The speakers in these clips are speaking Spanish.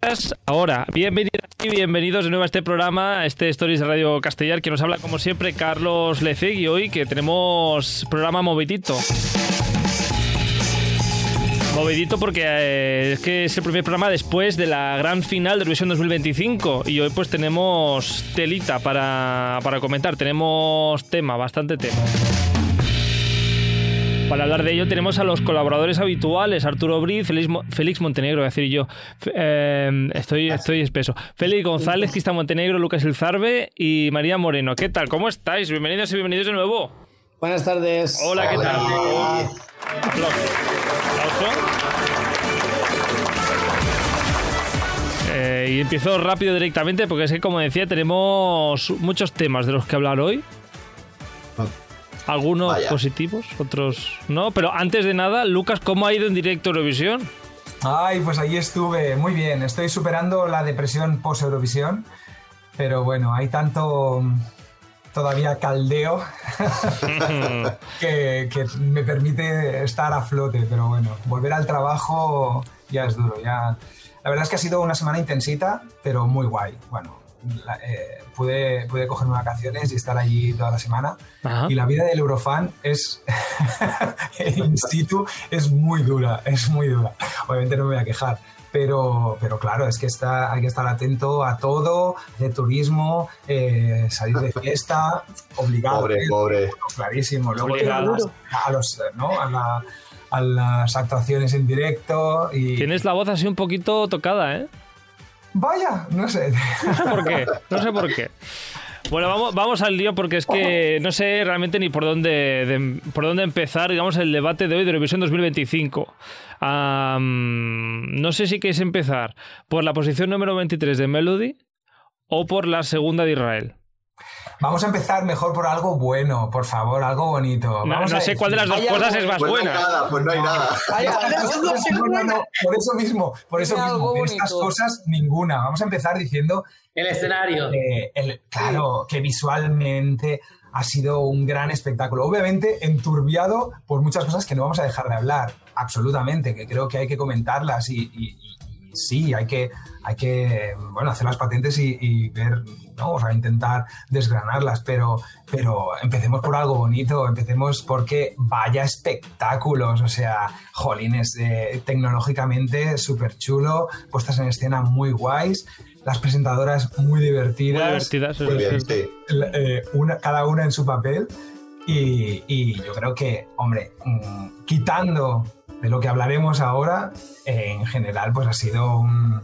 Ahora, bienvenidas y bienvenidos de nuevo a este programa, este Stories de Radio Castellar, que nos habla como siempre Carlos Lecegui, hoy que tenemos programa movidito. Movidito porque es que es el primer programa después de la gran final de Eurovisión 2025 y hoy pues tenemos telita para comentar, tenemos tema, bastante tema. Para hablar de ello tenemos a los colaboradores habituales, Arturo Briz, Félix Montenegro, voy a decir yo, estoy espeso, Félix González, Crista Montenegro, Lucas Ilzarbe y María Moreno. ¿Qué tal? ¿Cómo estáis? Bienvenidos y bienvenidos de nuevo. Buenas tardes. Hola, ¿qué tal? Aplauso. Y empiezo rápido directamente porque es que, como decía, tenemos muchos temas de los que hablar hoy. Algunos positivos, otros no. Pero antes de nada, Lucas, ¿cómo ha ido en directo Eurovisión? Ay, pues ahí estuve, muy bien. Estoy superando la depresión post-Eurovisión. Pero bueno, hay tanto todavía caldeo que me permite estar a flote. Pero bueno, volver al trabajo ya es duro. La verdad es que ha sido una semana intensita, pero muy guay. Bueno, pude cogerme vacaciones y estar allí toda la semana. Ajá. Y la vida del Eurofan es in situ es muy dura, obviamente no me voy a quejar, pero claro, es que hay que estar atento a todo, de turismo, salir de fiesta, obligado. Pobre. Clarísimo. Luego a las actuaciones en directo y... Tienes la voz así un poquito tocada, ¿eh? Vaya, no sé. No sé por qué. Bueno, vamos al lío porque es que no sé realmente ni por dónde empezar, digamos, el debate de hoy de Eurovisión 2025. No sé si queréis empezar por la posición número 23 de Melody o por la segunda de Israel. Vamos a empezar mejor por algo bueno, por favor, algo bonito. No sé cuál de las dos cosas es más buena. Pues no hay nada. No, por eso mismo. De estas cosas, ninguna. Vamos a empezar diciendo... El escenario. Claro, que visualmente ha sido un gran espectáculo. Obviamente enturbiado por muchas cosas que no vamos a dejar de hablar, absolutamente, que creo que hay que comentarlas y sí, hay que hacer las patentes y ver, ¿no? O sea, intentar desgranarlas, pero empecemos por algo bonito, empecemos porque vaya espectáculos, o sea, jolines, tecnológicamente súper chulo, puestas en escena muy guays, las presentadoras muy divertidas. Muy bien, sí. Cada una en su papel y yo creo que, hombre, quitando de lo que hablaremos ahora, en general, pues ha sido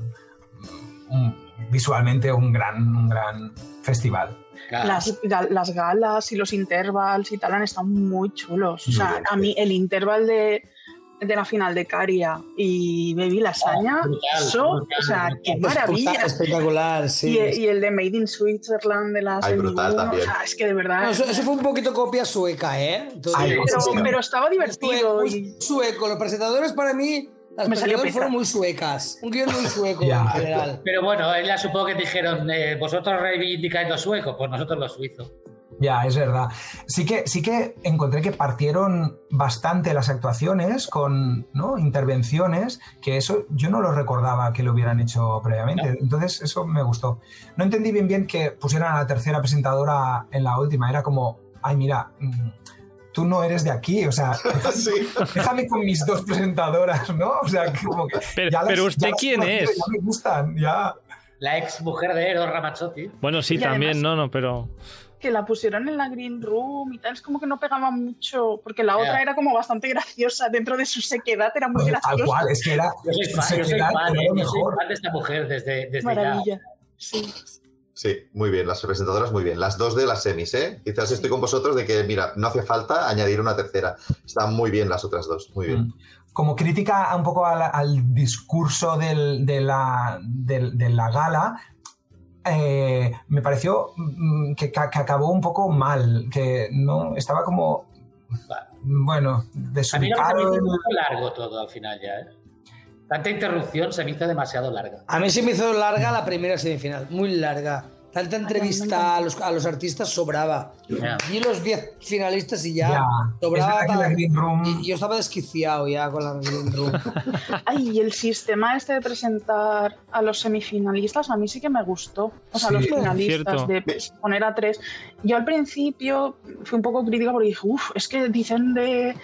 visualmente un gran festival. Las galas y los intervals y tal han estado muy chulos. O sea, a mí el interval de la final de Caria y Baby Lasaña, brutal, o sea, qué maravilla. Espectacular, sí. Y el de Made in Switzerland de las brutal también. O sea, es que de verdad... No, eso fue un poquito copia sueca, ¿eh? Pero estaba divertido. Muy sueco. Los presentadores para mí... Las presentadoras fueron muy suecas. Un guión muy sueco en general. Pero bueno, ella supongo que dijeron, vosotros reivindicáis los suecos, pues nosotros los suizos. Ya, es verdad. Sí que encontré que partieron bastante las actuaciones con, ¿no?, intervenciones, que eso yo no lo recordaba que lo hubieran hecho previamente. ¿No? Entonces eso me gustó. No entendí bien que pusieran a la tercera presentadora en la última. Era como, ay, mira... tú no eres de aquí, o sea, sí. Déjame con mis dos presentadoras, ¿no? O sea, como que... Pero ¿usted quién es? Ya me gustan, ya... La ex mujer de Eros Ramazzotti. Bueno, sí, y también, además, pero... Que la pusieron en la Green Room y tal, es como que no pegaba mucho, porque la otra era como bastante graciosa, dentro de su sequedad era muy graciosa. Tal cual, es que era... Yo soy fan de esta mujer desde maravilla, ya. Sí. Sí, muy bien, las presentadoras muy bien. Las dos de las semis, ¿eh? Quizás estoy con vosotros de que, mira, no hace falta añadir una tercera. Están muy bien las otras dos, muy bien. Como crítica un poco al discurso de la gala, me pareció que acabó un poco mal, que no estaba como, bueno, desubicado. A mí me hizo un poco largo todo al final ya, ¿eh? Tanta interrupción se me hizo demasiado larga. A mí se me hizo larga la primera semifinal, muy larga. Tanta entrevista a los artistas sobraba. Y los 10 finalistas y ya sobraba. Y yo estaba desquiciado ya con la Green Room. Ay, y el sistema este de presentar a los semifinalistas a mí sí que me gustó. O sea, los finalistas, de poner a 3. Yo al principio fui un poco crítica porque dije, es que dicen de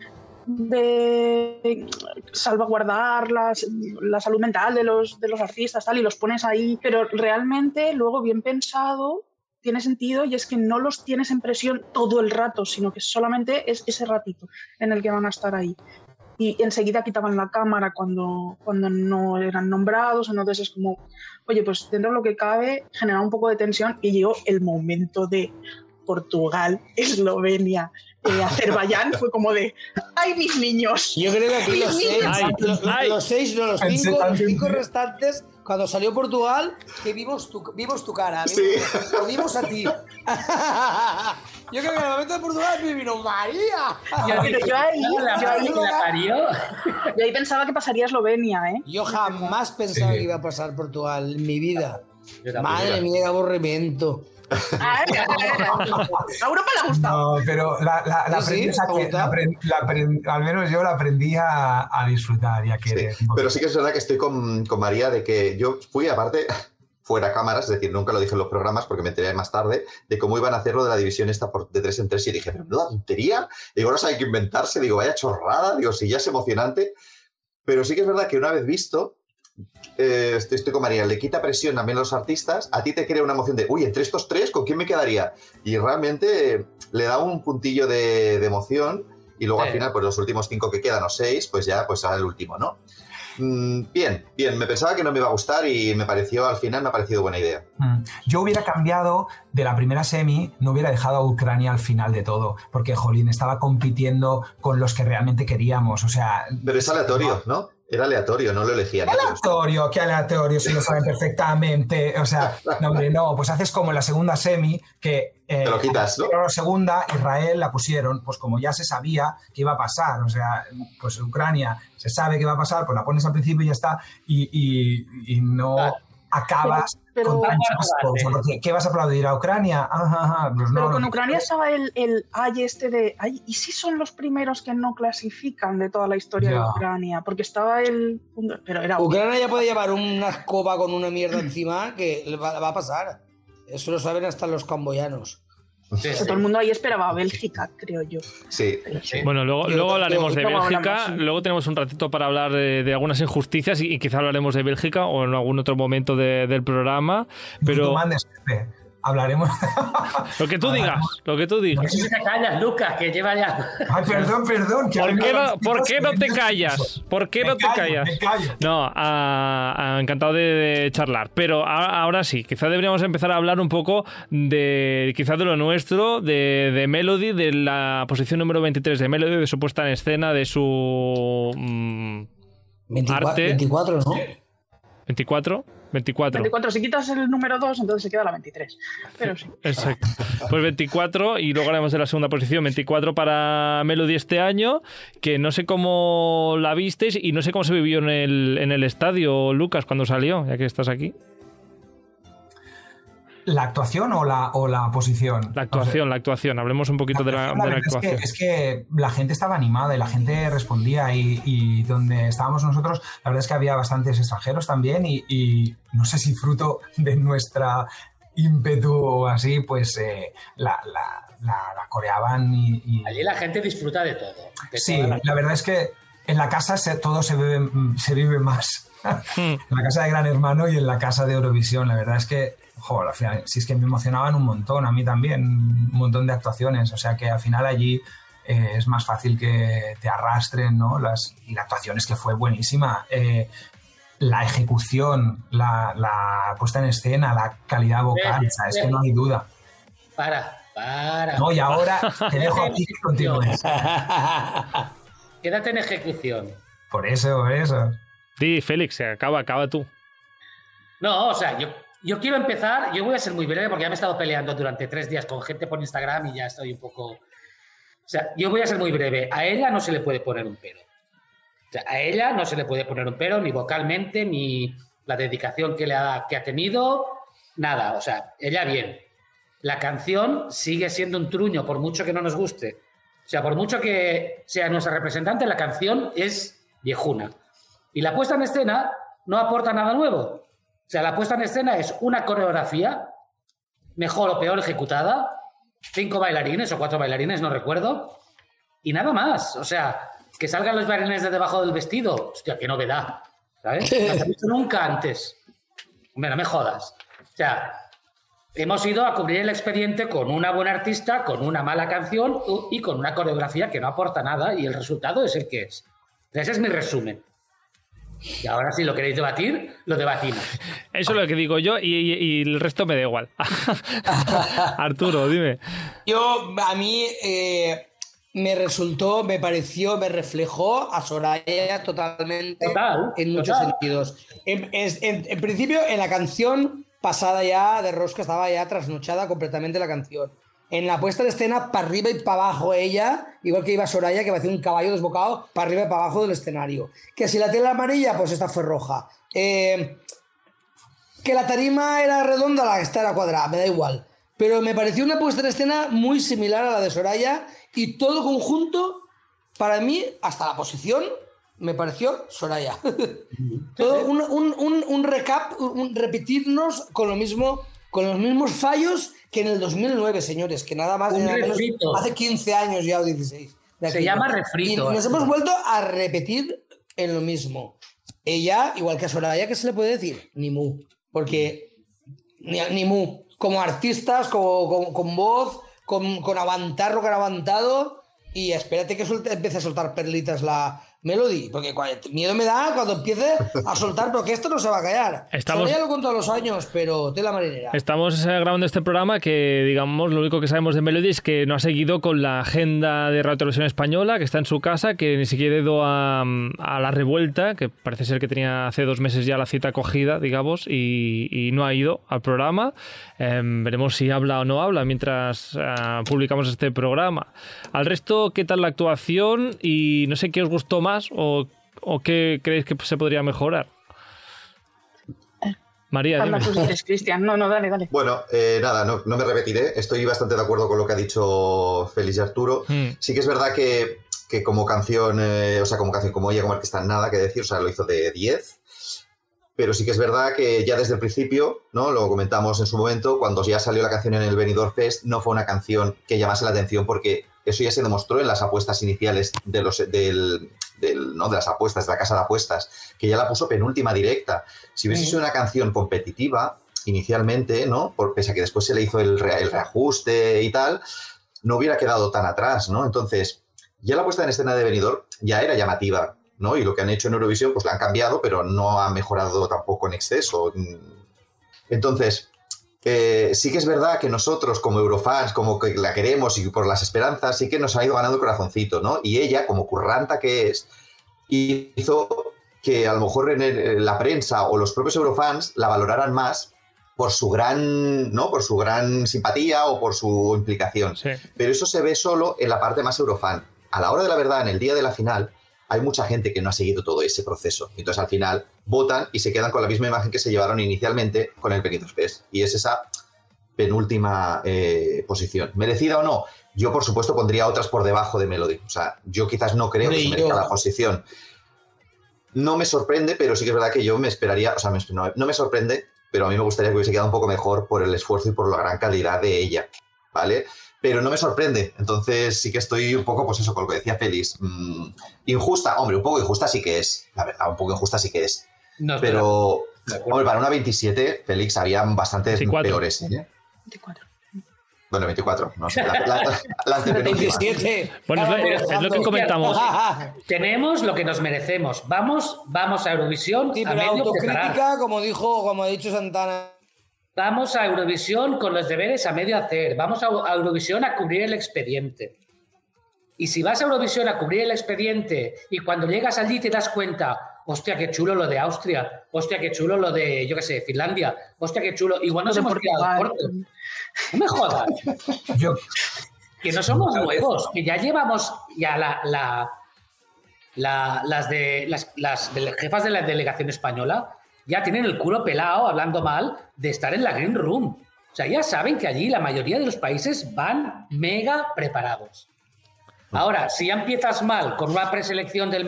salvaguardar la salud mental de los artistas tal, y los pones ahí, pero realmente luego bien pensado tiene sentido, y es que no los tienes en presión todo el rato, sino que solamente es ese ratito en el que van a estar ahí, y enseguida quitaban la cámara cuando no eran nombrados. Entonces es como, oye, pues dentro de lo que cabe genera un poco de tensión, y llegó el momento de Portugal, Eslovenia, Azerbaiyán, fue como de ¡ay, mis niños! Yo creo que aquí los 5 restantes, cuando salió Portugal, que vimos tu cara, vimos a ti. Yo creo que en el momento de Portugal me vino María. Yo ahí pensaba que pasaría Eslovenia, ¿eh? Yo jamás pensaba que iba a pasar Portugal en mi vida. Madre mía, qué aburrimiento. A Europa le ha gustado. No, pero al menos yo la aprendí a disfrutar y a querer. Sí, pero sí que es verdad que estoy con María de que yo fui, aparte, fuera cámaras, es decir, nunca lo dije en los programas porque me enteré más tarde de cómo iban a hacerlo de la división esta de 3 en 3, y dije, pero no, tontería. Digo, ahora hay que inventarse, digo, vaya chorrada, digo, si ya es emocionante. Pero sí que es verdad que una vez visto, estoy con María, le quita presión también a los artistas, a ti te crea una emoción de, uy, entre estos 3, ¿con quién me quedaría? Y realmente le da un puntillo de emoción, y luego al final, pues los últimos 5 que quedan, o 6, pues ya, pues será el último, ¿no? Bien, me pensaba que no me iba a gustar y al final me ha parecido buena idea. Yo hubiera cambiado de la primera semi, no hubiera dejado a Ucrania al final de todo, porque, jolín, estaba compitiendo con los que realmente queríamos, o sea... Pero es aleatorio, ¿no? Era aleatorio, no lo elegían. ¿Qué aleatorio? Si lo saben perfectamente. O sea, no, hombre, no. Pues haces como en la segunda semi, que... te lo quitas, ¿no? La segunda, Israel la pusieron, pues como ya se sabía que iba a pasar. O sea, pues Ucrania se sabe que va a pasar, pues la pones al principio y ya está. Y no acabas con tantas cosas. Porque, ¿qué vas a aplaudir a Ucrania? Pues no, pero con Ucrania estaba el este de... ¿y si son los primeros que no clasifican de toda la historia de Ucrania? Porque estaba pero era... Ucrania ya puede llevar una escoba con una mierda encima que va a pasar. Eso lo saben hasta los camboyanos. Sí. Todo el mundo ahí esperaba a Bélgica, creo yo. Sí. Bueno, luego hablaremos de Bélgica. Luego tenemos un ratito para hablar de algunas injusticias y quizá hablaremos de Bélgica o en algún otro momento del programa. Pero hablaremos. Lo que tú digas. ¿Por qué te callas, Lucas? Que lleva ya... Ay, perdón. ¿Por qué no te callas? ¿Por qué no te callas? Me callo. No, encantado de charlar. Pero ahora sí, quizá deberíamos empezar a hablar un poco de lo nuestro, de Melody, de la posición número 23 de Melody, de su puesta en escena, de su arte. 24, ¿no? 24. 24, si quitas el número 2, entonces se queda la 23. Pero sí. Exacto. Pues 24, y luego haremos de la segunda posición. 24 para Melody este año, que no sé cómo la visteis y no sé cómo se vivió en el estadio, Lucas, cuando salió, ya que estás aquí. ¿La actuación o la posición? La actuación. Hablemos un poquito de la actuación. Es que la gente estaba animada y la gente respondía, y donde estábamos nosotros, la verdad es que había bastantes extranjeros también, y no sé si fruto de nuestra ímpetu o así, pues la coreaban y... Allí la gente disfruta de todo. Sí, la verdad es que en la casa todo se vive más. En la casa de Gran Hermano y en la casa de Eurovisión, la verdad es que al final, sí, es que me emocionaban un montón, a mí también, un montón de actuaciones, o sea que al final allí es más fácil que te arrastren, ¿no? Y la actuación es que fue buenísima, la ejecución, la puesta en escena, la calidad vocal, o sea, es que no hay duda. Para. No, y ahora te dejo aquí que continúes. Quédate en ejecución. Por eso. Sí, Félix, acaba tú. No, o sea, yo quiero empezar, yo voy a ser muy breve porque ya me he estado peleando durante 3 días con gente por Instagram y ya estoy un poco... O sea, yo voy a ser muy breve. A ella no se le puede poner un pero. O sea, a ella no se le puede poner un pero, ni vocalmente, ni la dedicación que ha tenido. nada, o sea, ella bien. La canción sigue siendo un truño, por mucho que no nos guste. O sea, por mucho que sea nuestra representante, la canción es viejuna. Y la puesta en escena no aporta nada nuevo. O sea, la puesta en escena es una coreografía, mejor o peor ejecutada, 5 bailarines o 4 bailarines, no recuerdo, y nada más. O sea, que salgan los bailarines de debajo del vestido. Hostia, qué novedad, ¿sabes? No se ha visto nunca antes. Hombre, no me jodas. O sea, hemos ido a cubrir el expediente con una buena artista, con una mala canción y con una coreografía que no aporta nada, y el resultado es el que es. Ese es mi resumen. Y ahora, si lo queréis debatir, lo debatimos. Eso es lo que digo yo, y el resto me da igual. Arturo, dime. A mí me pareció, me reflejó a Soraya totalmente. En muchos sentidos. En principio, en la canción pasada ya de Rosca estaba ya trasnochada completamente la canción. En la puesta de escena, para arriba y para abajo ella, igual que iba Soraya, que parecía un caballo desbocado, para arriba y para abajo del escenario. Que si la tela amarilla, pues esta fue roja. Que la tarima era redonda, esta era cuadrada, me da igual. Pero me pareció una puesta en escena muy similar a la de Soraya, y todo conjunto, para mí, hasta la posición, me pareció Soraya. Todo un recap, repetirnos con los mismos fallos que en el 2009, señores, que nada más menos hace 15 años ya o 16. Se llama refrito. Y nos hemos vuelto a repetir en lo mismo. Ella, igual que a Soraya, ¿qué se le puede decir? Ni mu. Porque ni mu. Como artistas, con voz, con aguantar lo que han aguantado, y espérate que empiece a soltar perlitas la Melody, porque miedo me da cuando empiece a soltar, porque esto no se va a callar. Soraya lo con todos los años, pero tela marinera. Estamos grabando este programa que, digamos, lo único que sabemos de Melody es que no ha seguido con la agenda de Radio Televisión Española, que está en su casa, que ni siquiera ha ido a La Revuelta, que parece ser que tenía hace 2 meses ya la cita cogida, digamos, y no ha ido al programa. Veremos si habla o no habla mientras publicamos este programa. Al resto, ¿qué tal la actuación? Y no sé qué os gustó más o qué creéis que se podría mejorar. María, dime. Cristian. No, dale. Bueno, nada, no me repetiré. Estoy bastante de acuerdo con lo que ha dicho Félix y Arturo. Sí que es verdad que como canción, como ella, como artista, nada que decir, o sea, lo hizo de 10. Pero sí que es verdad que ya desde el principio, ¿no? Lo comentamos en su momento, cuando ya salió la canción en el Benidorm Fest, no fue una canción que llamase la atención, porque eso ya se demostró en las apuestas iniciales de las apuestas, de la casa de apuestas, que ya la puso penúltima directa. Si hubiese sido una canción competitiva inicialmente, ¿no? Pese a que después se le hizo el reajuste y tal, no hubiera quedado tan atrás, ¿no? Entonces, ya la puesta en escena de Benidorm ya era llamativa, ¿no? Y lo que han hecho en Eurovisión, pues la han cambiado, pero no ha mejorado tampoco en exceso. Entonces, sí que es verdad que nosotros, como eurofans, como que la queremos y por las esperanzas, sí que nos ha ido ganando el corazoncito, ¿no? Y ella, como curranta que es, hizo que a lo mejor en la prensa o los propios eurofans la valoraran más por su gran simpatía o por su implicación. Sí. Pero eso se ve solo en la parte más eurofan. A la hora de la verdad, en el día de la final, hay mucha gente que no ha seguido todo ese proceso. Entonces, al final, votan y se quedan con la misma imagen que se llevaron inicialmente con el Benidorm Fest. Y es esa penúltima posición. ¿Merecida o no? Yo, por supuesto, pondría otras por debajo de Melody. O sea, yo quizás no creo que se merezca la posición. No me sorprende, pero sí que es verdad que yo me esperaría... O sea, no me sorprende, pero a mí me gustaría que hubiese quedado un poco mejor por el esfuerzo y por la gran calidad de ella, ¿vale? Pero no me sorprende. Entonces sí que estoy un poco, pues eso, con lo que decía Félix. Injusta, hombre, un poco injusta sí que es. La verdad, un poco injusta sí que es. No, pero, hombre, para una 27, Félix, habían bastantes 24. Peores. 24. Bueno, 24, no sé. La 27. Bueno, es lo que comentamos. Tenemos lo que nos merecemos. Vamos a Eurovisión. Sí, pero a autocrítica, como ha dicho Santana. Vamos a Eurovisión con los deberes a medio hacer. Vamos a Eurovisión a cubrir el expediente. Y si vas a Eurovisión a cubrir el expediente y cuando llegas allí te das cuenta, hostia, qué chulo lo de Austria, hostia, qué chulo lo de, yo qué sé, Finlandia, hostia, qué chulo, igual nos hemos quedado cortos. No me jodas. Que no somos nuevos, que ya llevamos ya las jefas de la delegación española ya tienen el culo pelado, hablando mal, de estar en la Green Room. O sea, ya saben que allí la mayoría de los países van mega preparados. Ahora, si ya empiezas mal con una preselección del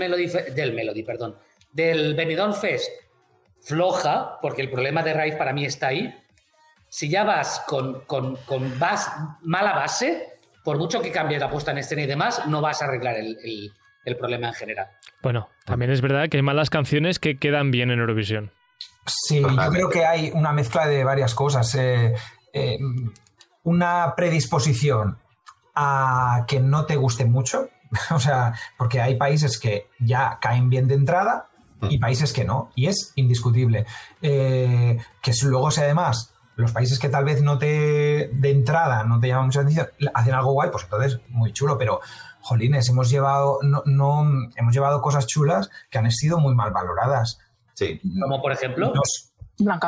Benidorm Fest floja, porque el problema de Raif para mí está ahí, si ya vas con mala base, por mucho que cambies la puesta en escena y demás, no vas a arreglar el problema en general. Bueno, también es verdad que hay malas canciones que quedan bien en Eurovisión. Sí, yo creo que hay una mezcla de varias cosas. Una predisposición a que no te guste mucho, o sea, porque hay países que ya caen bien de entrada y países que no, y es indiscutible. Que luego, si además los países que tal vez de entrada no te llaman mucha atención, hacen algo guay, pues entonces muy chulo, pero jolines, hemos llevado cosas chulas que han sido muy mal valoradas. Sí. Como por ejemplo Blanca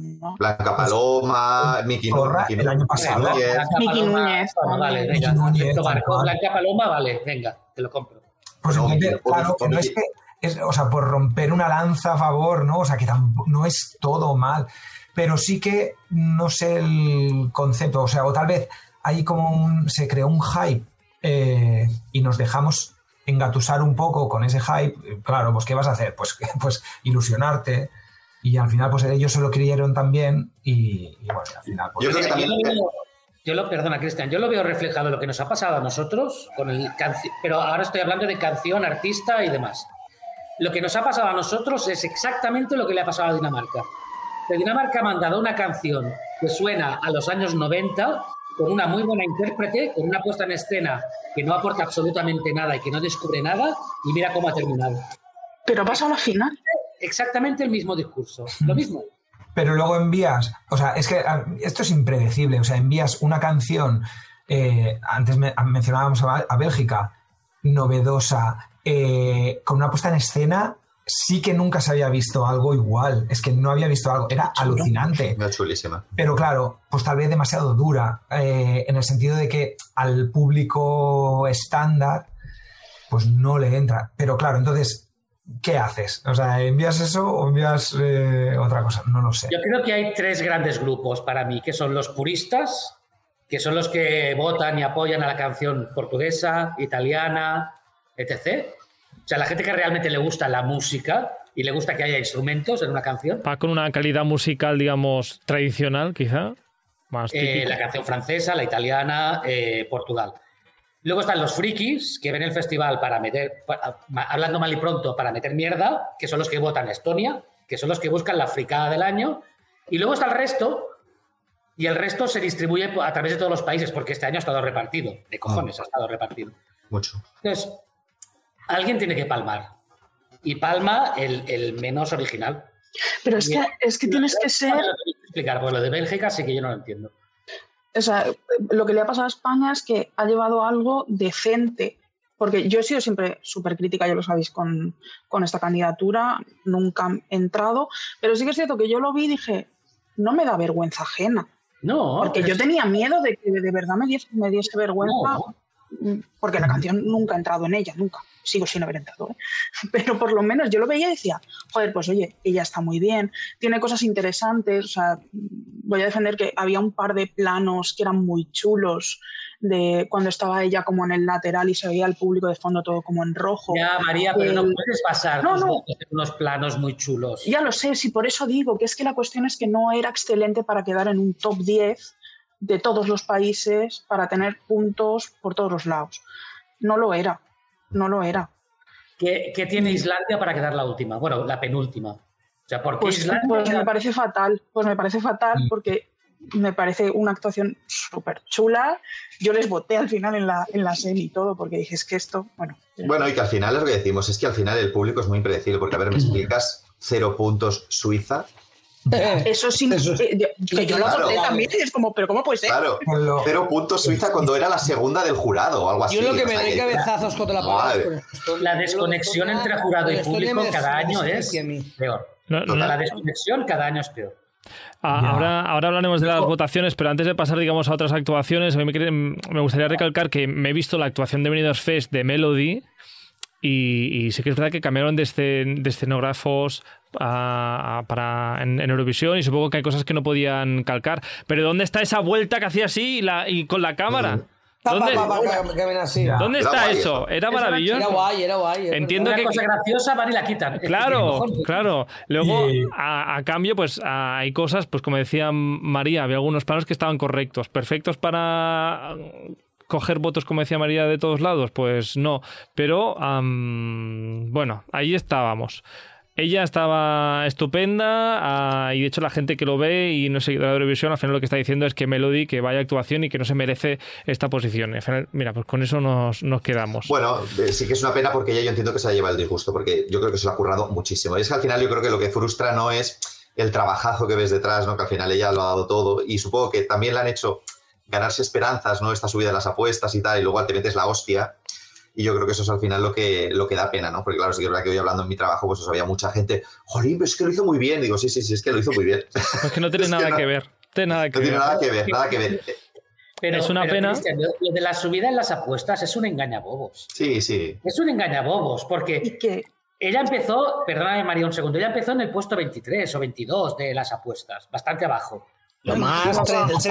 Paloma, Miki Núñez. El año pasado. Miki Núñez. Vale, venga. Blanca Paloma, vale, venga, te lo compro. Pues no, claro, que no es que... o sea, por romper una lanza a favor, ¿no? O sea, que no es todo mal. Pero sí que no sé el concepto. O sea, o tal vez hay como se creó un hype y nos dejamos engatusar un poco con ese hype. Claro, pues ¿qué vas a hacer? Pues ilusionarte. Y al final, pues ellos se lo creyeron también y bueno, al final... Pues, yo creo que también... Perdona, Cristian, yo lo veo reflejado en lo que nos ha pasado a nosotros, pero ahora estoy hablando de canción, artista y demás. Lo que nos ha pasado a nosotros es exactamente lo que le ha pasado a Dinamarca. Que Dinamarca ha mandado una canción que suena a los años 90, con una muy buena intérprete, con una puesta en escena que no aporta absolutamente nada y que no descubre nada, y mira cómo ha terminado. Pero ha pasado a la final. Exactamente el mismo discurso, lo mismo. Pero luego envías, o sea, es que esto es impredecible, o sea, envías una canción, antes mencionábamos a Bélgica, novedosa, con una puesta en escena, sí que nunca se había visto algo igual, es que no había visto algo, era alucinante. Era chulísima. Pero claro, pues tal vez demasiado dura, en el sentido de que al público estándar, pues no le entra. Pero claro, entonces... ¿Qué haces? O sea, ¿envías eso o envías otra cosa? No lo sé. Yo creo que hay tres grandes grupos para mí, que son los puristas, que son los que votan y apoyan a la canción portuguesa, italiana, etc. O sea, la gente que realmente le gusta la música y le gusta que haya instrumentos en una canción. Va con una calidad musical, digamos, tradicional, quizá. Más la canción francesa, la italiana, Portugal. Luego están los frikis, que ven el festival para meter, hablando mal y pronto, para meter mierda, que son los que votan Estonia, que son los que buscan la fricada del año. Y luego está el resto, y el resto se distribuye a través de todos los países, porque este año ha estado repartido. De cojones ha estado repartido. Mucho. Entonces, alguien tiene que palmar. Y palma el menos original. Pero es que tienes que ser... Explicar, pues lo de Bélgica sí que yo no lo entiendo. O sea, lo que le ha pasado a España es que ha llevado algo decente, porque yo he sido siempre súper crítica, ya lo sabéis, con esta candidatura, nunca he entrado, pero sí que es cierto que yo lo vi y dije, no me da vergüenza ajena. No. Porque yo tenía miedo de que de verdad me diese vergüenza, porque la canción nunca he entrado en ella, nunca. Sigo sin haber entrado, ¿eh? Pero por lo menos yo lo veía y decía, joder, pues oye, ella está muy bien, tiene cosas interesantes, o sea, voy a defender que había un par de planos que eran muy chulos, de cuando estaba ella como en el lateral y se veía al público de fondo todo como en rojo. Ya, María, pero no puedes pasar unos planos muy chulos. Ya lo sé, sí, por eso digo que es que la cuestión es que no era excelente para quedar en un top 10 de todos los países para tener puntos por todos los lados. No lo era. ¿Qué tiene Islandia para quedar la última? Bueno, la penúltima. O sea, ¿por qué Islandia? Pues me parece fatal. Porque me parece una actuación súper chula. Yo les voté al final en la semi y todo, porque dije, es que esto, bueno. Bueno, y que al final es lo que decimos, es que al final el público es muy impredecible, porque a ver, me explicas 0 puntos Suiza. Eso sí, que yo lo voté también, y es como, pero ¿cómo puede ser? Claro, 0 puntos Suiza cuando era la segunda del jurado o algo así. Yo lo que me doy cabezazos contra la pared. La desconexión entre jurado y público cada año es peor. La desconexión cada año es peor. Ahora hablaremos de las votaciones, pero antes de pasar, digamos, a otras actuaciones, a mí me gustaría recalcar que me he visto la actuación de Benidorm Fest de Melody y sí que es verdad que cambiaron de escenógrafos en Eurovisión, y supongo que hay cosas que no podían calcar. Pero ¿dónde está esa vuelta que hacía así y con la cámara? ¿Dónde está eso? Era maravilloso. Era guay. Entiendo que cosa graciosa van y la quitan. Claro. Luego, a cambio, pues hay cosas, pues como decía María, había algunos planos que estaban correctos, perfectos para coger votos, como decía María, de todos lados, pues no. Pero, bueno, ahí estábamos. Ella estaba estupenda, y de hecho la gente que lo ve y no es seguidora de Eurovisión, al final lo que está diciendo es que Melody, que vaya actuación y que no se merece esta posición. Al final, mira, pues con eso nos quedamos. Bueno, sí que es una pena porque ella, yo entiendo que se la lleva el disgusto, porque yo creo que se lo ha currado muchísimo. Y es que al final yo creo que lo que frustra no es el trabajazo que ves detrás, ¿no? Que al final ella lo ha dado todo, y supongo que también le han hecho ganarse esperanzas, ¿no? Esta subida de las apuestas y tal, y luego te metes la hostia. Y yo creo que eso es al final lo que da pena, ¿no? Porque claro, sí que es verdad que hoy hablando en mi trabajo, pues había mucha gente, jolín, pero es que lo hizo muy bien. Digo, sí, es que lo hizo muy bien. Es que no tiene nada que ver. No tiene nada que ver. Pero, es una pena. Cristian, lo de la subida en las apuestas es un engañabobos. Sí. Es un engañabobos, porque ella empezó, perdóname María un segundo, ella empezó en el puesto 23 o 22 de las apuestas, bastante abajo. Lo más, 32,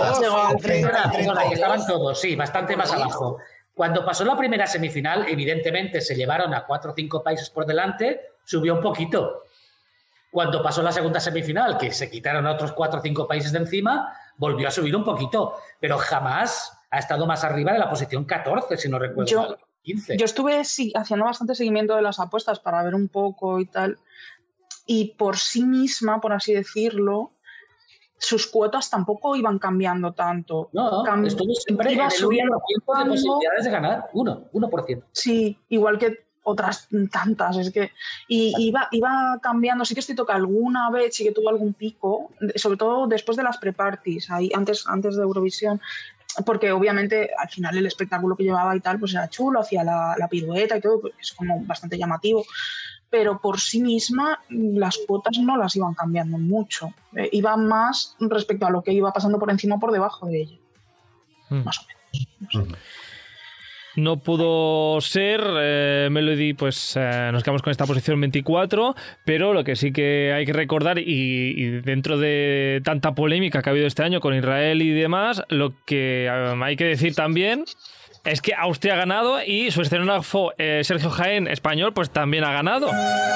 estaban todos, sí, bastante más abajo. Cuando pasó la primera semifinal, evidentemente se llevaron a 4 o 5 países por delante, subió un poquito. Cuando pasó la segunda semifinal, que se quitaron a otros 4 o 5 países de encima, volvió a subir un poquito, pero jamás ha estado más arriba de la posición 14, si no recuerdo mal. 15. Yo estuve haciendo bastante seguimiento de las apuestas para ver un poco y tal, y por sí misma, por así decirlo, sus cuotas tampoco iban cambiando tanto. No, estuvo siempre en el 1% de posibilidades de ganar. 1%. Sí, igual que otras tantas. Es que iba cambiando. Sí que estoy tocando alguna vez, sí que tuvo algún pico, sobre todo después de las pre-parties, ahí, antes de Eurovisión, porque obviamente al final el espectáculo que llevaba y tal, pues era chulo, hacía la pirueta y todo, que es como bastante llamativo. Pero por sí misma las cuotas no las iban cambiando mucho. Iban más respecto a lo que iba pasando por encima o por debajo de ella. Más o menos. No pudo ser. Melody, pues nos quedamos con esta posición 24, pero lo que sí que hay que recordar, y dentro de tanta polémica que ha habido este año con Israel y demás, lo que hay que decir también es que Austria ha ganado y su escenógrafo Sergio Jaén, español, pues también ha ganado.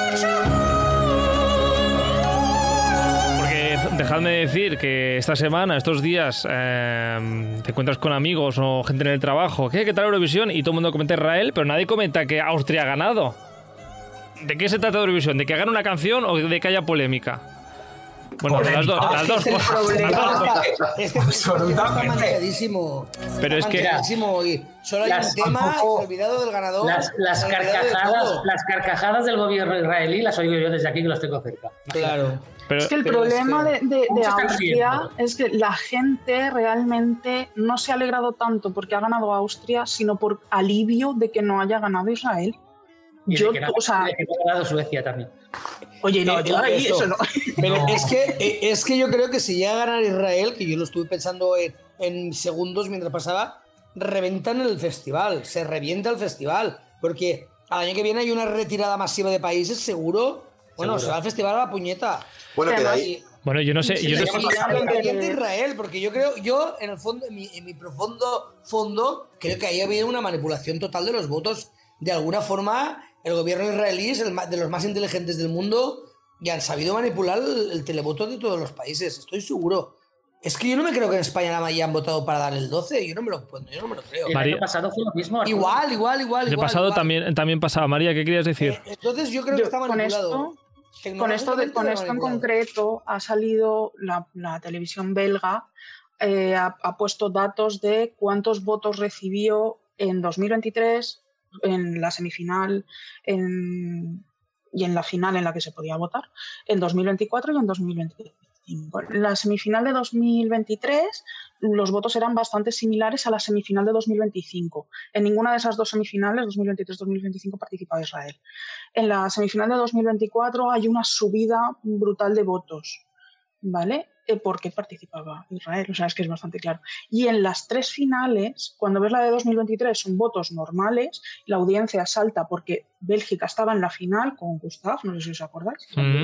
Porque dejadme decir que esta semana, estos días, te encuentras con amigos o gente en el trabajo, ¿qué tal Eurovisión? Y todo el mundo comenta Israel, pero nadie comenta que Austria ha ganado. ¿De qué se trata Eurovisión? ¿De que hagan una canción o de que haya polémica? Bueno, las dos cosas. Este está manchadísimo. Pero es que y solo hay un tema, olvidado del ganador. Las carcajadas del gobierno israelí las oigo yo desde aquí, que los tengo cerca. Claro. Pero, es que el problema de Austria es que la gente realmente no se ha alegrado tanto porque ha ganado Austria, sino por alivio de que no haya ganado Israel. Y de que no ha ganado Suecia también. Oye, no, eso no. Pero es que yo creo que si llega a ganar Israel, que yo lo estuve pensando en segundos mientras pasaba, reventan el festival, se revienta el festival, porque al año que viene hay una retirada masiva de países, seguro. Bueno, se va al festival a la puñeta. Bueno, que de ahí... Bueno, yo no sé. Yo de Israel, porque yo en el fondo, en mi profundo fondo, creo que ahí ha habido una manipulación total de los votos. De alguna forma, el gobierno israelí es de los más inteligentes del mundo y han sabido manipular el televoto de todos los países, estoy seguro. Es que yo no me creo que en España hayan votado para dar el 12, yo no me lo creo. El año pasado fue lo mismo. Igual. El pasado también pasaba. María, ¿qué querías decir? Entonces yo creo que está manipulado. Con esto en concreto ha salido la televisión belga, ha puesto datos de cuántos votos recibió en 2023 en la semifinal y en la final en la que se podía votar, en 2024 y en 2025. En la semifinal de 2023 los votos eran bastante similares a la semifinal de 2025. En ninguna de esas dos semifinales, 2023-2025, participaba Israel. En la semifinal de 2024 hay una subida brutal de votos, ¿vale? porque participaba Israel, o sea, es que es bastante claro. Y en las 3 finales, cuando ves la de 2023, son votos normales, la audiencia salta porque Bélgica estaba en la final con Gustav, no sé si os acordáis.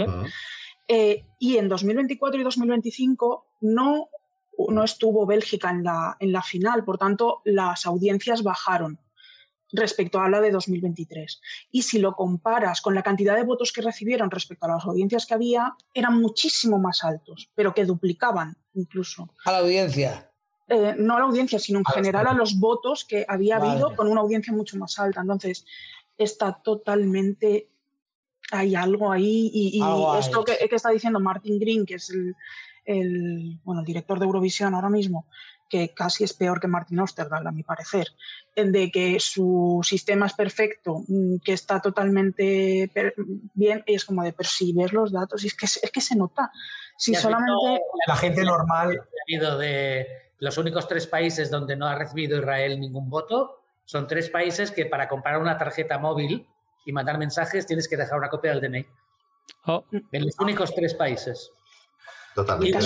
Y en 2024 y 2025 no estuvo Bélgica en la final, por tanto, las audiencias bajaron respecto a la de 2023. Y si lo comparas con la cantidad de votos que recibieron respecto a las audiencias que había, eran muchísimo más altos, pero que duplicaban incluso. ¿A la audiencia? No a la audiencia, sino en general a los votos que había habido con una audiencia mucho más alta. Entonces, está totalmente... Hay algo ahí. Y esto que está diciendo Martin Green, que es el director de Eurovisión ahora mismo, que casi es peor que Martin Osterdahl, a mi parecer, de que su sistema es perfecto, que está totalmente bien, y es como de, pero si ves los datos, es que se nota. Si solamente... La gente normal... Ha habido de los únicos 3 países donde no ha recibido Israel ningún voto, son 3 países que para comprar una tarjeta móvil y mandar mensajes tienes que dejar una copia del DNI. En los únicos 3 países. Totalmente.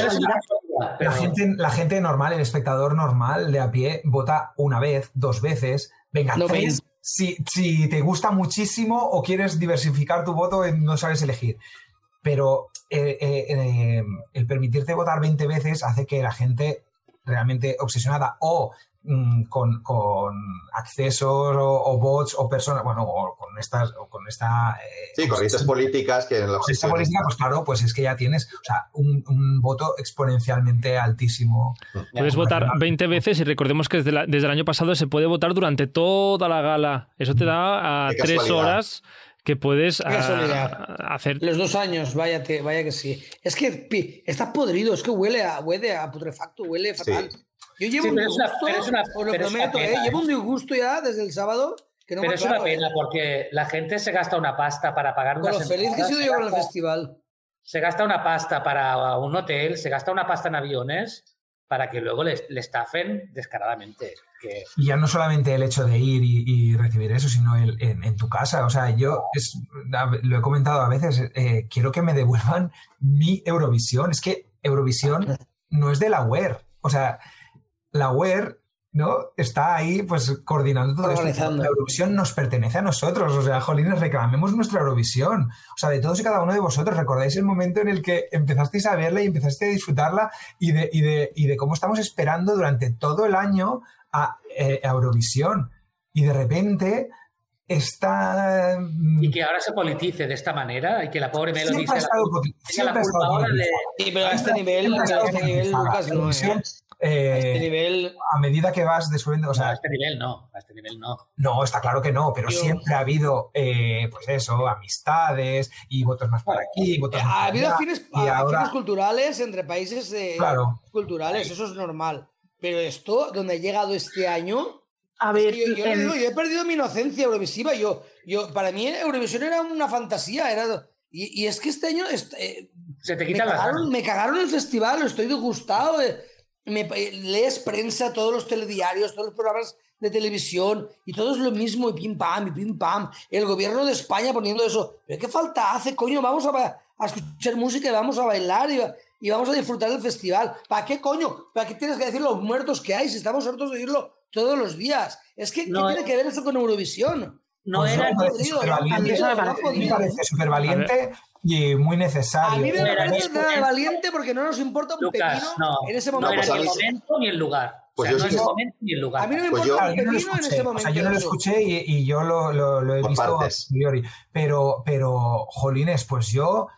La gente normal, el espectador normal de a pie, vota una vez, 2 veces, venga, 3, si te gusta muchísimo o quieres diversificar tu voto, no sabes elegir. Pero el permitirte votar 20 veces hace que la gente realmente obsesionada o con accesos o bots o personas, o con esta corrientes políticas que en la esta política, pues claro, pues es que ya tienes, o sea, un voto exponencialmente altísimo. Puedes votar 20 veces y recordemos que desde el año pasado se puede votar durante toda la gala. Eso te da 3 horas que puedes hacer. Los 2 años, vaya que sí. Es que está podrido, es que huele a putrefacto, huele fatal. Sí. Yo llevo un disgusto, llevo un disgusto ya desde el sábado. Que no pero es una pena porque la gente se gasta una pasta para pagar unas entradas. Con lo feliz que he sido yo con el festival. Se gasta una pasta para un hotel, se gasta una pasta en aviones para que luego le estafen descaradamente. Y ya no solamente el hecho de ir y recibir eso, sino en tu casa. O sea, yo lo he comentado a veces, quiero que me devuelvan mi Eurovisión. Es que Eurovisión no es de la UER. O sea, la UER, ¿no?, está ahí pues coordinando todo esto. La Eurovisión nos pertenece a nosotros. O sea, jolines, reclamemos nuestra Eurovisión. O sea, de todos y cada uno de vosotros, ¿recordáis el momento en el que empezasteis a verla y empezasteis a disfrutarla y de cómo estamos esperando durante todo el año a Eurovisión? Y de repente está... Y que ahora se politice de esta manera y que la pobre Melody sea la culpa ahora de... Sí, pero a este nivel Lucas, no es... a medida que vas descubriendo, o sea, a este nivel no. No, está claro que no, pero siempre ha habido pues eso, amistades y votos más para aquí, votos más ha habido afines ahora... culturales entre países culturales, eso es normal. Pero esto, donde he llegado este año, a ver, yo he perdido mi inocencia eurovisiva. Para mí Eurovisión era una fantasía, y es que este año se te quita me cagaron el festival, estoy disgustado. Lees prensa, todos los telediarios, todos los programas de televisión, y todo es lo mismo, y pim pam. El gobierno de España poniendo eso. ¿Pero qué falta hace, coño? Vamos a escuchar música y vamos a bailar y vamos a disfrutar del festival. ¿Para qué, coño? ¿Para qué tienes que decir los muertos que hay si estamos hartos de oírlo todos los días? Es que, ¿qué tiene que ver eso con Eurovisión? No pues era me parece súper valiente y muy necesario. A mí me parece nada valiente porque no nos importa un pepino en ese momento. No era ni el momento ni el lugar. Pues no es el momento ni el lugar. A mí no me importa un pepino en ese momento. O sea, yo no lo escuché y yo lo he visto a priori. Pero, jolines, pues yo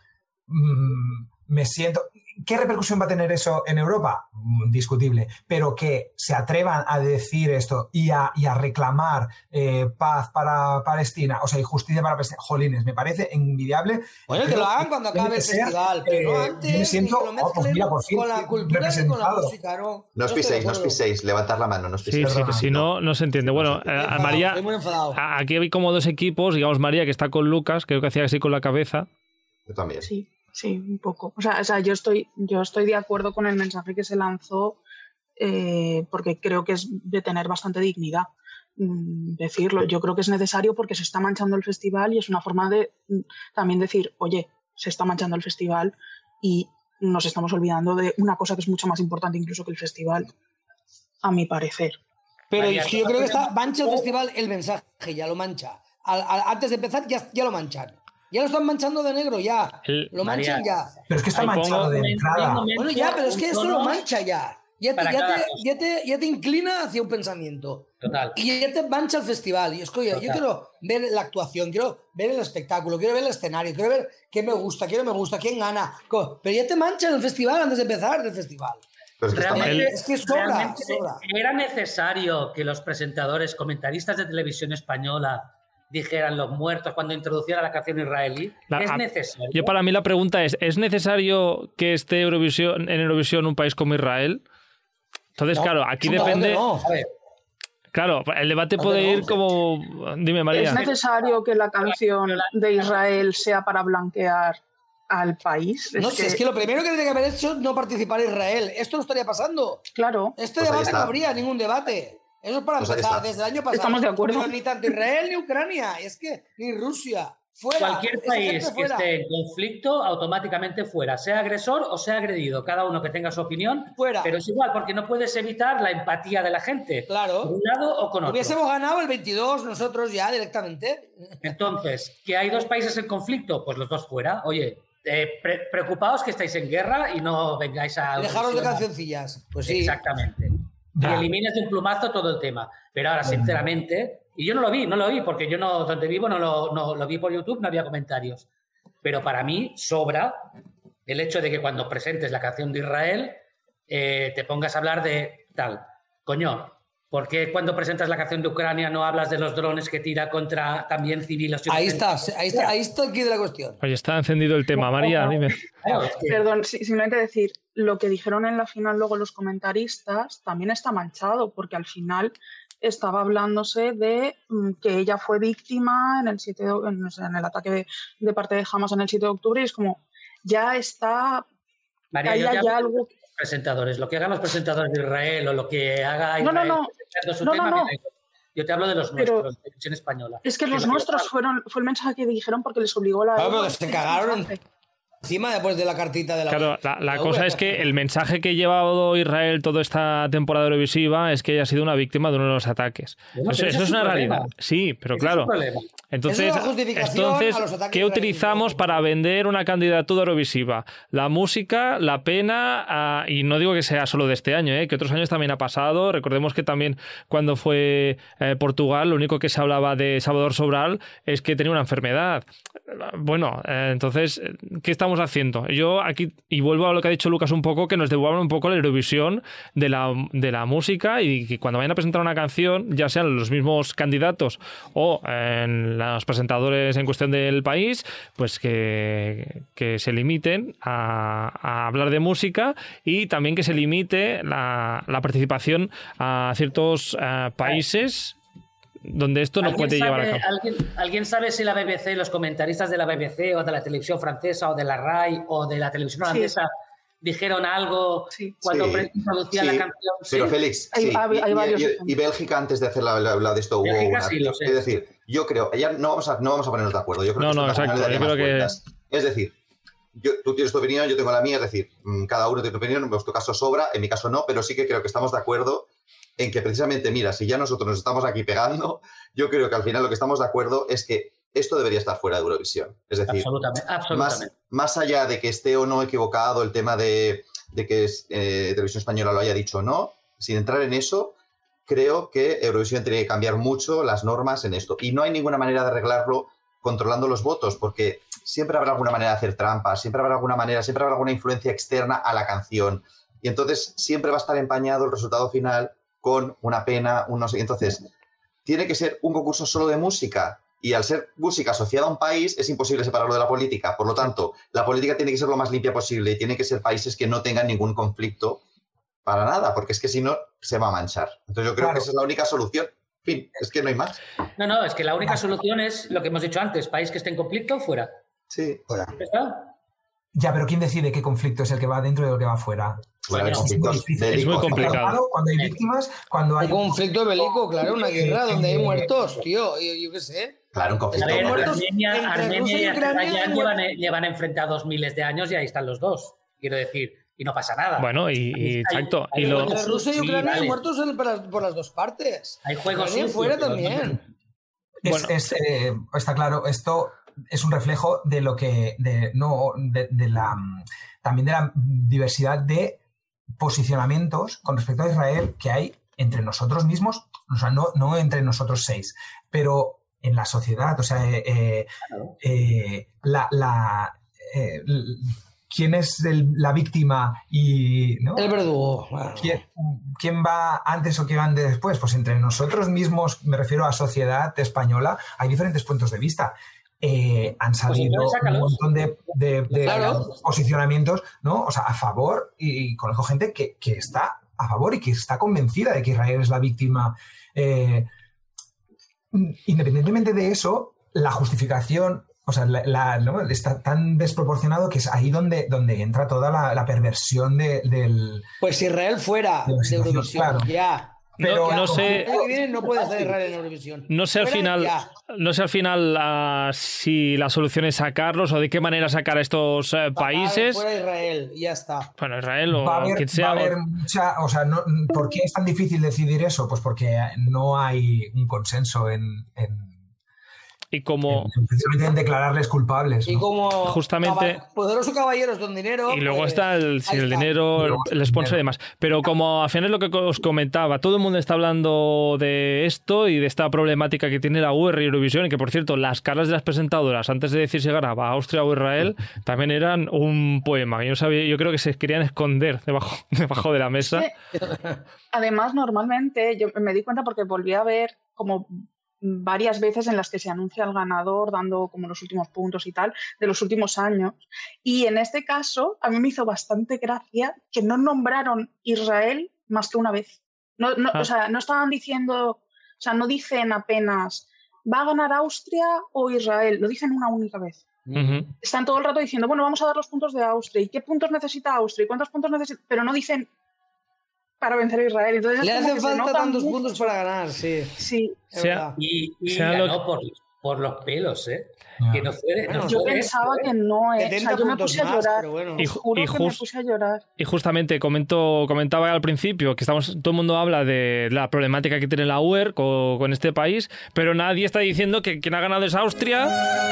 me siento... ¿Qué repercusión va a tener eso en Europa? Discutible. Pero que se atrevan a decir esto y a reclamar paz para Palestina, o sea, y justicia para Palestina, jolines, me parece envidiable. Bueno, que lo hagan cuando acabe el festival, pero no antes, me siento, que lo mezclen con la cultura y con la música, ¿no? No os piséis, levantad la mano, no os piséis. Sí, si no se entiende. Bueno, a María, aquí hay como 2 equipos, digamos María, que está con Lucas, creo que hacía así con la cabeza. Yo también. Sí, un poco. O sea, yo estoy de acuerdo con el mensaje que se lanzó porque creo que es de tener bastante dignidad decirlo. Yo creo que es necesario porque se está manchando el festival y es una forma de también decir, oye, se está manchando el festival y nos estamos olvidando de una cosa que es mucho más importante incluso que el festival, a mi parecer. Pero es que yo creo que mancha el festival el mensaje, ya lo mancha. Antes de empezar ya lo manchan. Ya lo están manchando de negro, ya. Lo manchan ya. Pero es que está manchado de entrada. Bueno, ya, pero es que eso lo mancha ya. Ya te inclina hacia un pensamiento. Total. Y ya te mancha el festival. Y es que yo quiero ver la actuación, quiero ver el espectáculo, quiero ver el escenario, quiero ver qué me gusta, quién gana. Pero ya te mancha el festival antes de empezar el festival. Pero es que sobra. Era necesario que los presentadores, comentaristas de televisión española dijeran los muertos cuando introduciera la canción israelí. Es necesario. Yo, para mí la pregunta ¿es necesario que esté en Eurovisión un país como Israel? Entonces, claro, aquí depende... Claro, el debate puede ir como... Dime, María. ¿Es necesario que la canción de Israel sea para blanquear al país? Es que lo primero que tendría que haber hecho es no participar Israel. Esto no estaría pasando. Claro. Este debate no habría ningún debate. Eso es para empezar. Desde el año pasado. Estamos de acuerdo. Pero ni tanto Israel ni Ucrania. Es que ni Rusia. Fuera. Cualquier país que esté en conflicto, automáticamente fuera. Sea agresor o sea agredido. Cada uno que tenga su opinión. Fuera. Pero es igual, porque no puedes evitar la empatía de la gente. Claro. Por un lado o con otro. Hubiésemos ganado el 22 nosotros ya directamente. Entonces, ¿que hay dos países en conflicto? Pues los dos fuera. Oye, preocupaos que estáis en guerra y no vengáis a... Dejaros de cancioncillas. Pues sí. Exactamente. Y elimines de un plumazo todo el tema. Pero ahora, sinceramente... Y yo no lo vi, porque yo no, donde vivo no lo vi por YouTube, no había comentarios. Pero para mí sobra el hecho de que cuando presentes la canción de Israel te pongas a hablar de tal. Coño, ¿por qué cuando presentas la canción de Ucrania no hablas de los drones que tira contra también civiles? Ahí está el quid de la cuestión. Oye, está encendido el tema. María, dime. Perdón, simplemente decir, lo que dijeron en la final luego los comentaristas también está manchado, porque al final... estaba hablándose de que ella fue víctima en el ataque de parte de Hamas en el 7 de octubre y es como, ya está... María, yo ya algo... presentadores, lo que hagan los presentadores de Israel o lo que haga Israel no. Yo te hablo de los nuestros, de televisión española. Es que los nuestros fue el mensaje que dijeron porque les obligó la... Claro, pero se cagaron encima después de la cartita de la... Claro, la cosa es que el mensaje que ha llevado Israel toda esta temporada Eurovisiva es que ella ha sido una víctima de uno de los ataques. Bueno, eso es una realidad. Sí, pero claro. Entonces, ¿qué utilizamos para vender una candidatura Eurovisiva? La música, la pena, y no digo que sea solo de este año, que otros años también ha pasado. Recordemos que también cuando fue Portugal, lo único que se hablaba de Salvador Sobral es que tenía una enfermedad. Bueno, entonces, ¿qué estamos haciendo? Yo aquí, y vuelvo a lo que ha dicho Lucas un poco, que nos devuelvan un poco la Eurovisión de la música y que cuando vayan a presentar una canción, ya sean los mismos candidatos o los presentadores en cuestión del país, pues que se limiten a hablar de música y también que se limite la participación a ciertos países donde esto no puede llevar a cabo. ¿Alguien sabe si la BBC, los comentaristas de la BBC o de la televisión francesa o de la RAI o de la televisión holandesa dijeron algo cuando introducían la canción? Pero Félix, hay varios y Bélgica antes de hacer la de esto hubo una... Es decir, yo creo, ya no vamos a ponernos de acuerdo. Yo creo exacto. Yo creo que... Es decir, tú tienes tu opinión, yo tengo la mía, es decir, cada uno tiene tu opinión, en vuestro caso sobra, en mi caso no, pero sí que creo que estamos de acuerdo en que precisamente, mira, si ya nosotros nos estamos aquí pegando, yo creo que al final lo que estamos de acuerdo es que esto debería estar fuera de Eurovisión. Es decir, absolutamente. Más allá de que esté o no equivocado el tema de que Televisión Española lo haya dicho o no, sin entrar en eso, creo que Eurovisión tiene que cambiar mucho las normas en esto. Y no hay ninguna manera de arreglarlo controlando los votos, porque siempre habrá alguna manera de hacer trampas, siempre habrá alguna influencia externa a la canción. Y entonces siempre va a estar empañado el resultado final con una pena, no sé. Entonces, tiene que ser un concurso solo de música. Y al ser música asociada a un país, es imposible separarlo de la política. Por lo tanto, la política tiene que ser lo más limpia posible y tiene que ser países que no tengan ningún conflicto para nada, porque es que si no, se va a manchar. Entonces yo creo que esa es la única solución. En fin, es que no hay más. No, es que la única solución es lo que hemos dicho antes, país que esté en conflicto, fuera. Sí, fuera. ¿Está? Ya, pero ¿quién decide qué conflicto es el que va dentro y el que va fuera? Bueno, es muy complicado. Cuando hay víctimas, cuando hay... Un conflicto bélico, claro, una guerra donde hay muertos, tío, yo qué sé. Claro, un conflicto. Armenia y Azerbaiyán llevan enfrentados miles de años y ahí están los dos. quiero decir, y no pasa nada. Bueno, exacto. Rusia y Ucrania hay muertos por las dos partes. Hay juegos fuera también. Bueno. Está claro, esto es un reflejo de lo que también de la diversidad de posicionamientos con respecto a Israel que hay entre nosotros mismos, o sea, no entre nosotros 6, pero en la sociedad, o sea, quién es la víctima y ¿no? El verdugo. Bueno. ¿Quién va antes o quién va después? Pues entre nosotros mismos, me refiero a sociedad española, hay diferentes puntos de vista. Han salido un montón de posicionamientos, ¿no? O sea, a favor, y conozco gente que está a favor y que está convencida de que Israel es la víctima. Independientemente de eso, la justificación, o sea, ¿no? Está tan desproporcionado que es ahí donde entra toda la perversión del... Pues si Israel fuera de Eurovisión, claro. Ya. Pero no sé. No puede estar Israel en Eurovisión. No sé al final si la solución es sacarlos o de qué manera sacar a estos países. Fuera Israel, ya está. Bueno, Israel o quien sea. Va a haber mucha, o sea, ¿por qué es tan difícil decidir eso? Pues porque no hay un consenso y como precisamente en declararles culpables, ¿no? Y como justamente poderoso caballeros con dinero. Y luego pues, está el dinero, el sponsor y demás. Pero como al final es lo que os comentaba, todo el mundo está hablando de esto y de esta problemática que tiene la UR y Eurovisión, y que por cierto, las caras de las presentadoras antes de decir si ganaba Austria o Israel también eran un poema. Yo creo que se querían esconder debajo de la mesa. Sí. Además, normalmente yo me di cuenta porque volví a ver como varias veces en las que se anuncia el ganador dando como los últimos puntos y tal de los últimos años, y en este caso a mí me hizo bastante gracia que no nombraron Israel más que una vez. O sea, no estaban diciendo, o sea, no dicen apenas ¿va a ganar Austria o Israel? Lo dicen una única vez. Están todo el rato diciendo, bueno, vamos a dar los puntos de Austria, ¿y qué puntos necesita Austria? ¿Y cuántos puntos necesita? Pero no dicen para vencer a Israel. Entonces, le hacen falta tantos puntos para ganar, sí. Sí. Y ganó por los pelos, ¿eh? No. Que no fue, yo pensaba que no, ¿eh? O sea, yo me puse a llorar. Bueno. Me puse a llorar. Y justamente comentaba al principio que todo el mundo habla de la problemática que tiene la UER con este país, pero nadie está diciendo que quien ha ganado es Austria.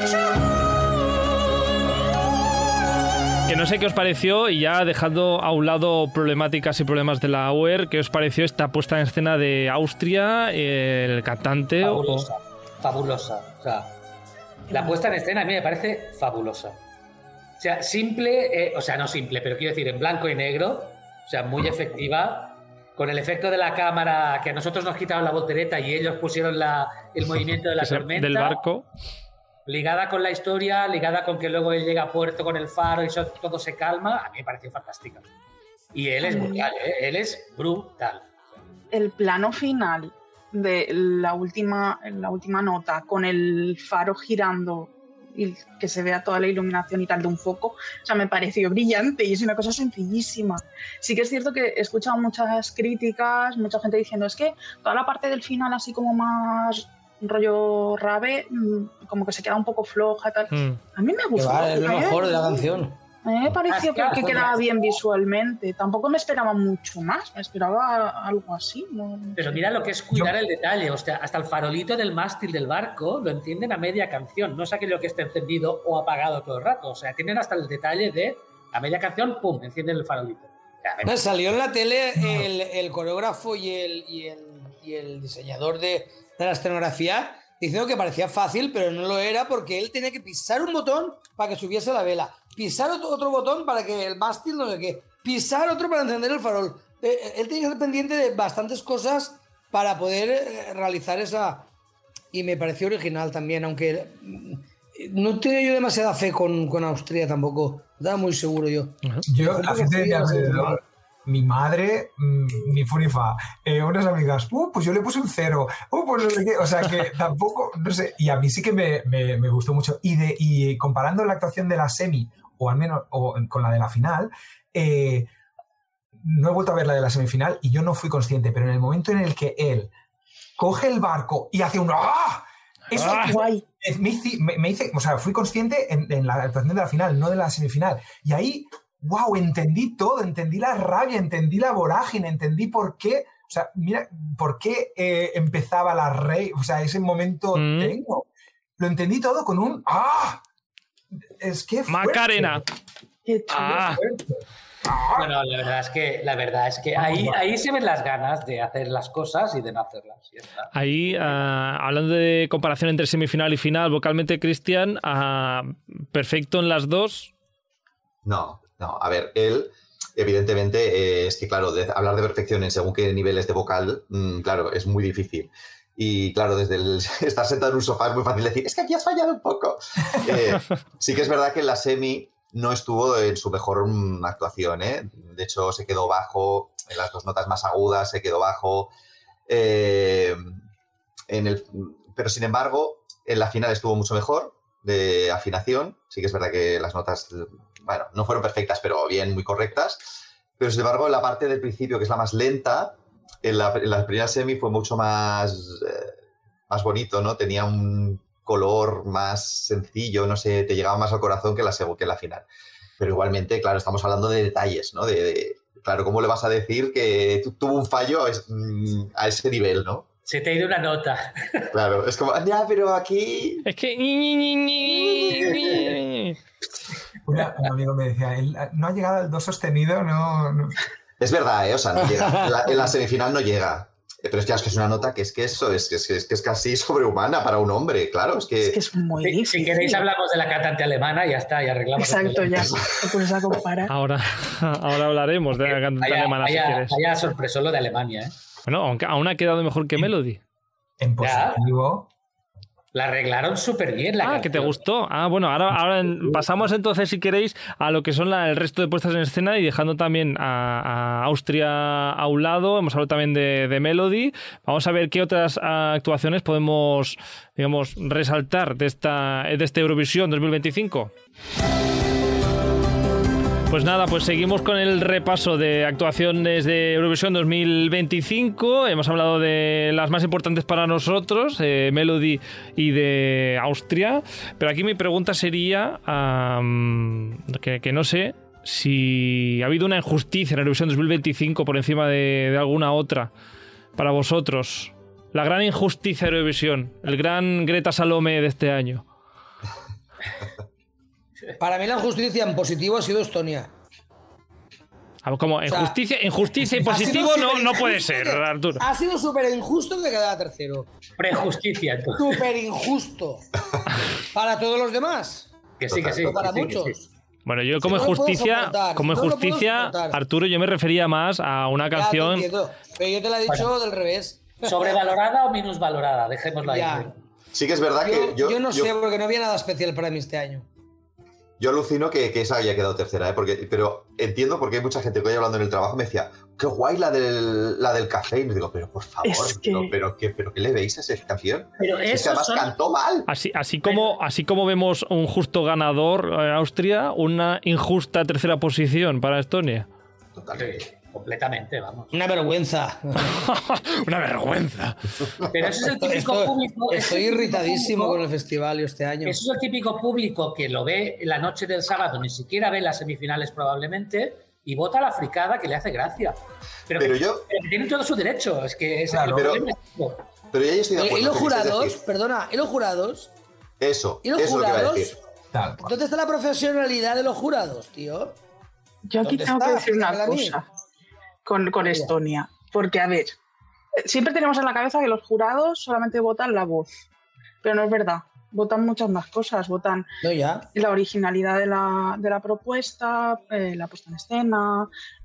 Que no sé qué os pareció, y ya dejando a un lado problemáticas y problemas de la UER, ¿qué os pareció esta puesta en escena de Austria, el cantante? Fabulosa. O sea, la puesta en escena a mí me parece fabulosa. O sea, simple, no simple, pero quiero decir, en blanco y negro, o sea, muy efectiva, con el efecto de la cámara, que a nosotros nos quitaron la voltereta y ellos pusieron el movimiento de la tormenta. Del barco. Ligada con la historia, ligada con que luego él llega a puerto con el faro y eso, todo se calma, a mí me pareció fantástica. Y él es brutal, él es brutal. El plano final de la última nota, con el faro girando y que se vea toda la iluminación y tal de un foco, o sea, me pareció brillante y es una cosa sencillísima. Sí que es cierto que he escuchado muchas críticas, mucha gente diciendo, es que toda la parte del final así como más rollo rave, como que se queda un poco floja y tal. A mí me gustó. Es lo mejor de la canción. A mí me pareció que quedaba bien visualmente. Tampoco me esperaba mucho más, me esperaba algo así. ¿No? Pero mira lo que es cuidar el detalle. O sea, hasta el farolito del mástil del barco lo encienden a media canción. No es aquello que esté encendido o apagado todo el rato. O sea, tienen hasta el detalle de a media canción, ¡pum!, encienden el farolito. No, salió en la tele el coreógrafo y el diseñador de la escenografía diciendo que parecía fácil, pero no lo era, porque él tenía que pisar un botón para que subiese la vela, pisar otro botón para que el mástil no sé qué, pisar otro para encender el farol. Él tenía que estar pendiente de bastantes cosas para poder realizar esa... Y me pareció original también, aunque no tenía yo demasiada fe con Austria tampoco. Estaba muy seguro yo. La gente de alrededor... Mi madre, mi furifa, unas amigas, pues yo le puse un 0, pues no sé qué, o sea que tampoco, no sé, y a mí sí que me gustó mucho. Y comparando la actuación de la semi, o al menos con la de la final, no he vuelto a ver la de la semifinal y yo no fui consciente, pero en el momento en el que él coge el barco y hace un ¡ah! Eso me hice, o sea, fui consciente en la actuación de la final, no de la semifinal, y ahí wow, entendí todo, entendí la rabia, entendí la vorágine, entendí por qué, o sea, mira, por qué empezaba la rey, o sea, ese momento tengo. Lo entendí todo con un es que Macarena. Bueno, la verdad es que ahí se ven las ganas de hacer las cosas y de no hacerlas. Ahí, hablando de comparación entre semifinal y final, vocalmente, Cristian, ¿perfecto en las dos? No, a ver, él, evidentemente, es que, claro, hablar de perfección en según qué niveles de vocal, claro, es muy difícil. Y claro, desde estar sentado en un sofá es muy fácil decir, es que aquí has fallado un poco. Sí que es verdad que en la semi no estuvo en su mejor actuación, ¿eh? De hecho, se quedó bajo, en las dos notas más agudas se quedó bajo. Pero sin embargo, en la final estuvo mucho mejor de afinación. Sí que es verdad que las notas, bueno, no fueron perfectas, pero bien, muy correctas. Pero sin embargo, en la parte del principio, que es la más lenta, en la primera semi fue mucho más bonito, ¿no? Tenía un color más sencillo, no sé, te llegaba más al corazón que la final. Pero igualmente, claro, estamos hablando de detalles, ¿no? Claro, ¿cómo le vas a decir que tuvo un fallo a ese nivel, ¿no? Se te ha ido una nota. Claro, es como, ya, pero aquí... Es que... Un amigo me decía, él no ha llegado al do sostenido, no... Es verdad, o sea, no llega. En la semifinal no llega. Pero es que es una nota que es casi sobrehumana para un hombre, claro. Es que es muy difícil. Si queréis hablamos de la cantante alemana y ya está, y arreglamos. Exacto, ya. Pues a comparar. Ahora hablaremos de la cantante alemana si quieres. Vaya sorpresó lo de Alemania, ¿eh? Bueno, aunque aún ha quedado mejor que Melody. En positivo... La arreglaron súper bien. Que te gustó. Bueno, ahora pasamos entonces, si queréis, a lo que son el resto de puestas en escena y dejando también a Austria a un lado. Hemos hablado también de Melody. Vamos a ver qué otras actuaciones podemos, digamos, resaltar de este Eurovisión 2025. Pues nada, pues seguimos con el repaso de actuaciones de Eurovisión 2025. Hemos hablado de las más importantes para nosotros, Melody y de Austria. Pero aquí mi pregunta sería, que no sé si ha habido una injusticia en Eurovisión 2025 por encima de alguna otra para vosotros. La gran injusticia de Eurovisión, el gran Greta Salome de este año. Para mí la injusticia en positivo ha sido Estonia. Como injusticia y positivo no puede ser, Arturo. Ha sido súper injusto que quedara tercero. Prejusticia, entonces. Súper injusto. Para todos los demás. Que sí. Para muchos. Sí. Bueno, yo como injusticia, Arturo, yo me refería más a una canción... Pero yo te la he dicho del revés. ¿Sobrevalorada o minusvalorada? Dejémoslo ahí. Sí que es verdad que yo no sé, porque no había nada especial para mí este año. Yo alucino que esa haya quedado tercera, pero entiendo porque hay mucha gente que hoy hablando en el trabajo me decía, qué guay la del café. Y me digo, pero por favor, ¿pero qué le veis a esa canción? Pero es que además cantó mal. Así como vemos un justo ganador en Austria, una injusta tercera posición para Estonia. Totalmente. Sí, completamente, vamos. Una vergüenza. Una vergüenza. Pero eso es el típico público. Estoy irritadísimo con el festival este año. Eso es el típico público que lo ve la noche del sábado, ni siquiera ve las semifinales probablemente, y vota a la fricada que le hace gracia. Pero tiene todo su derecho. Es que es claro, pero ya yo estoy de acuerdo. ¿Y los jurados? Perdona, ¿y los jurados? Eso. ¿Y los jurados? Lo que iba a decir. ¿Dónde está la profesionalidad de los jurados, tío? Yo aquí tengo que decir una cosa con Estonia. Porque, a ver, siempre tenemos en la cabeza que los jurados solamente votan la voz. Pero no es verdad. Votan muchas más cosas. Votan la originalidad de la propuesta, la puesta en escena,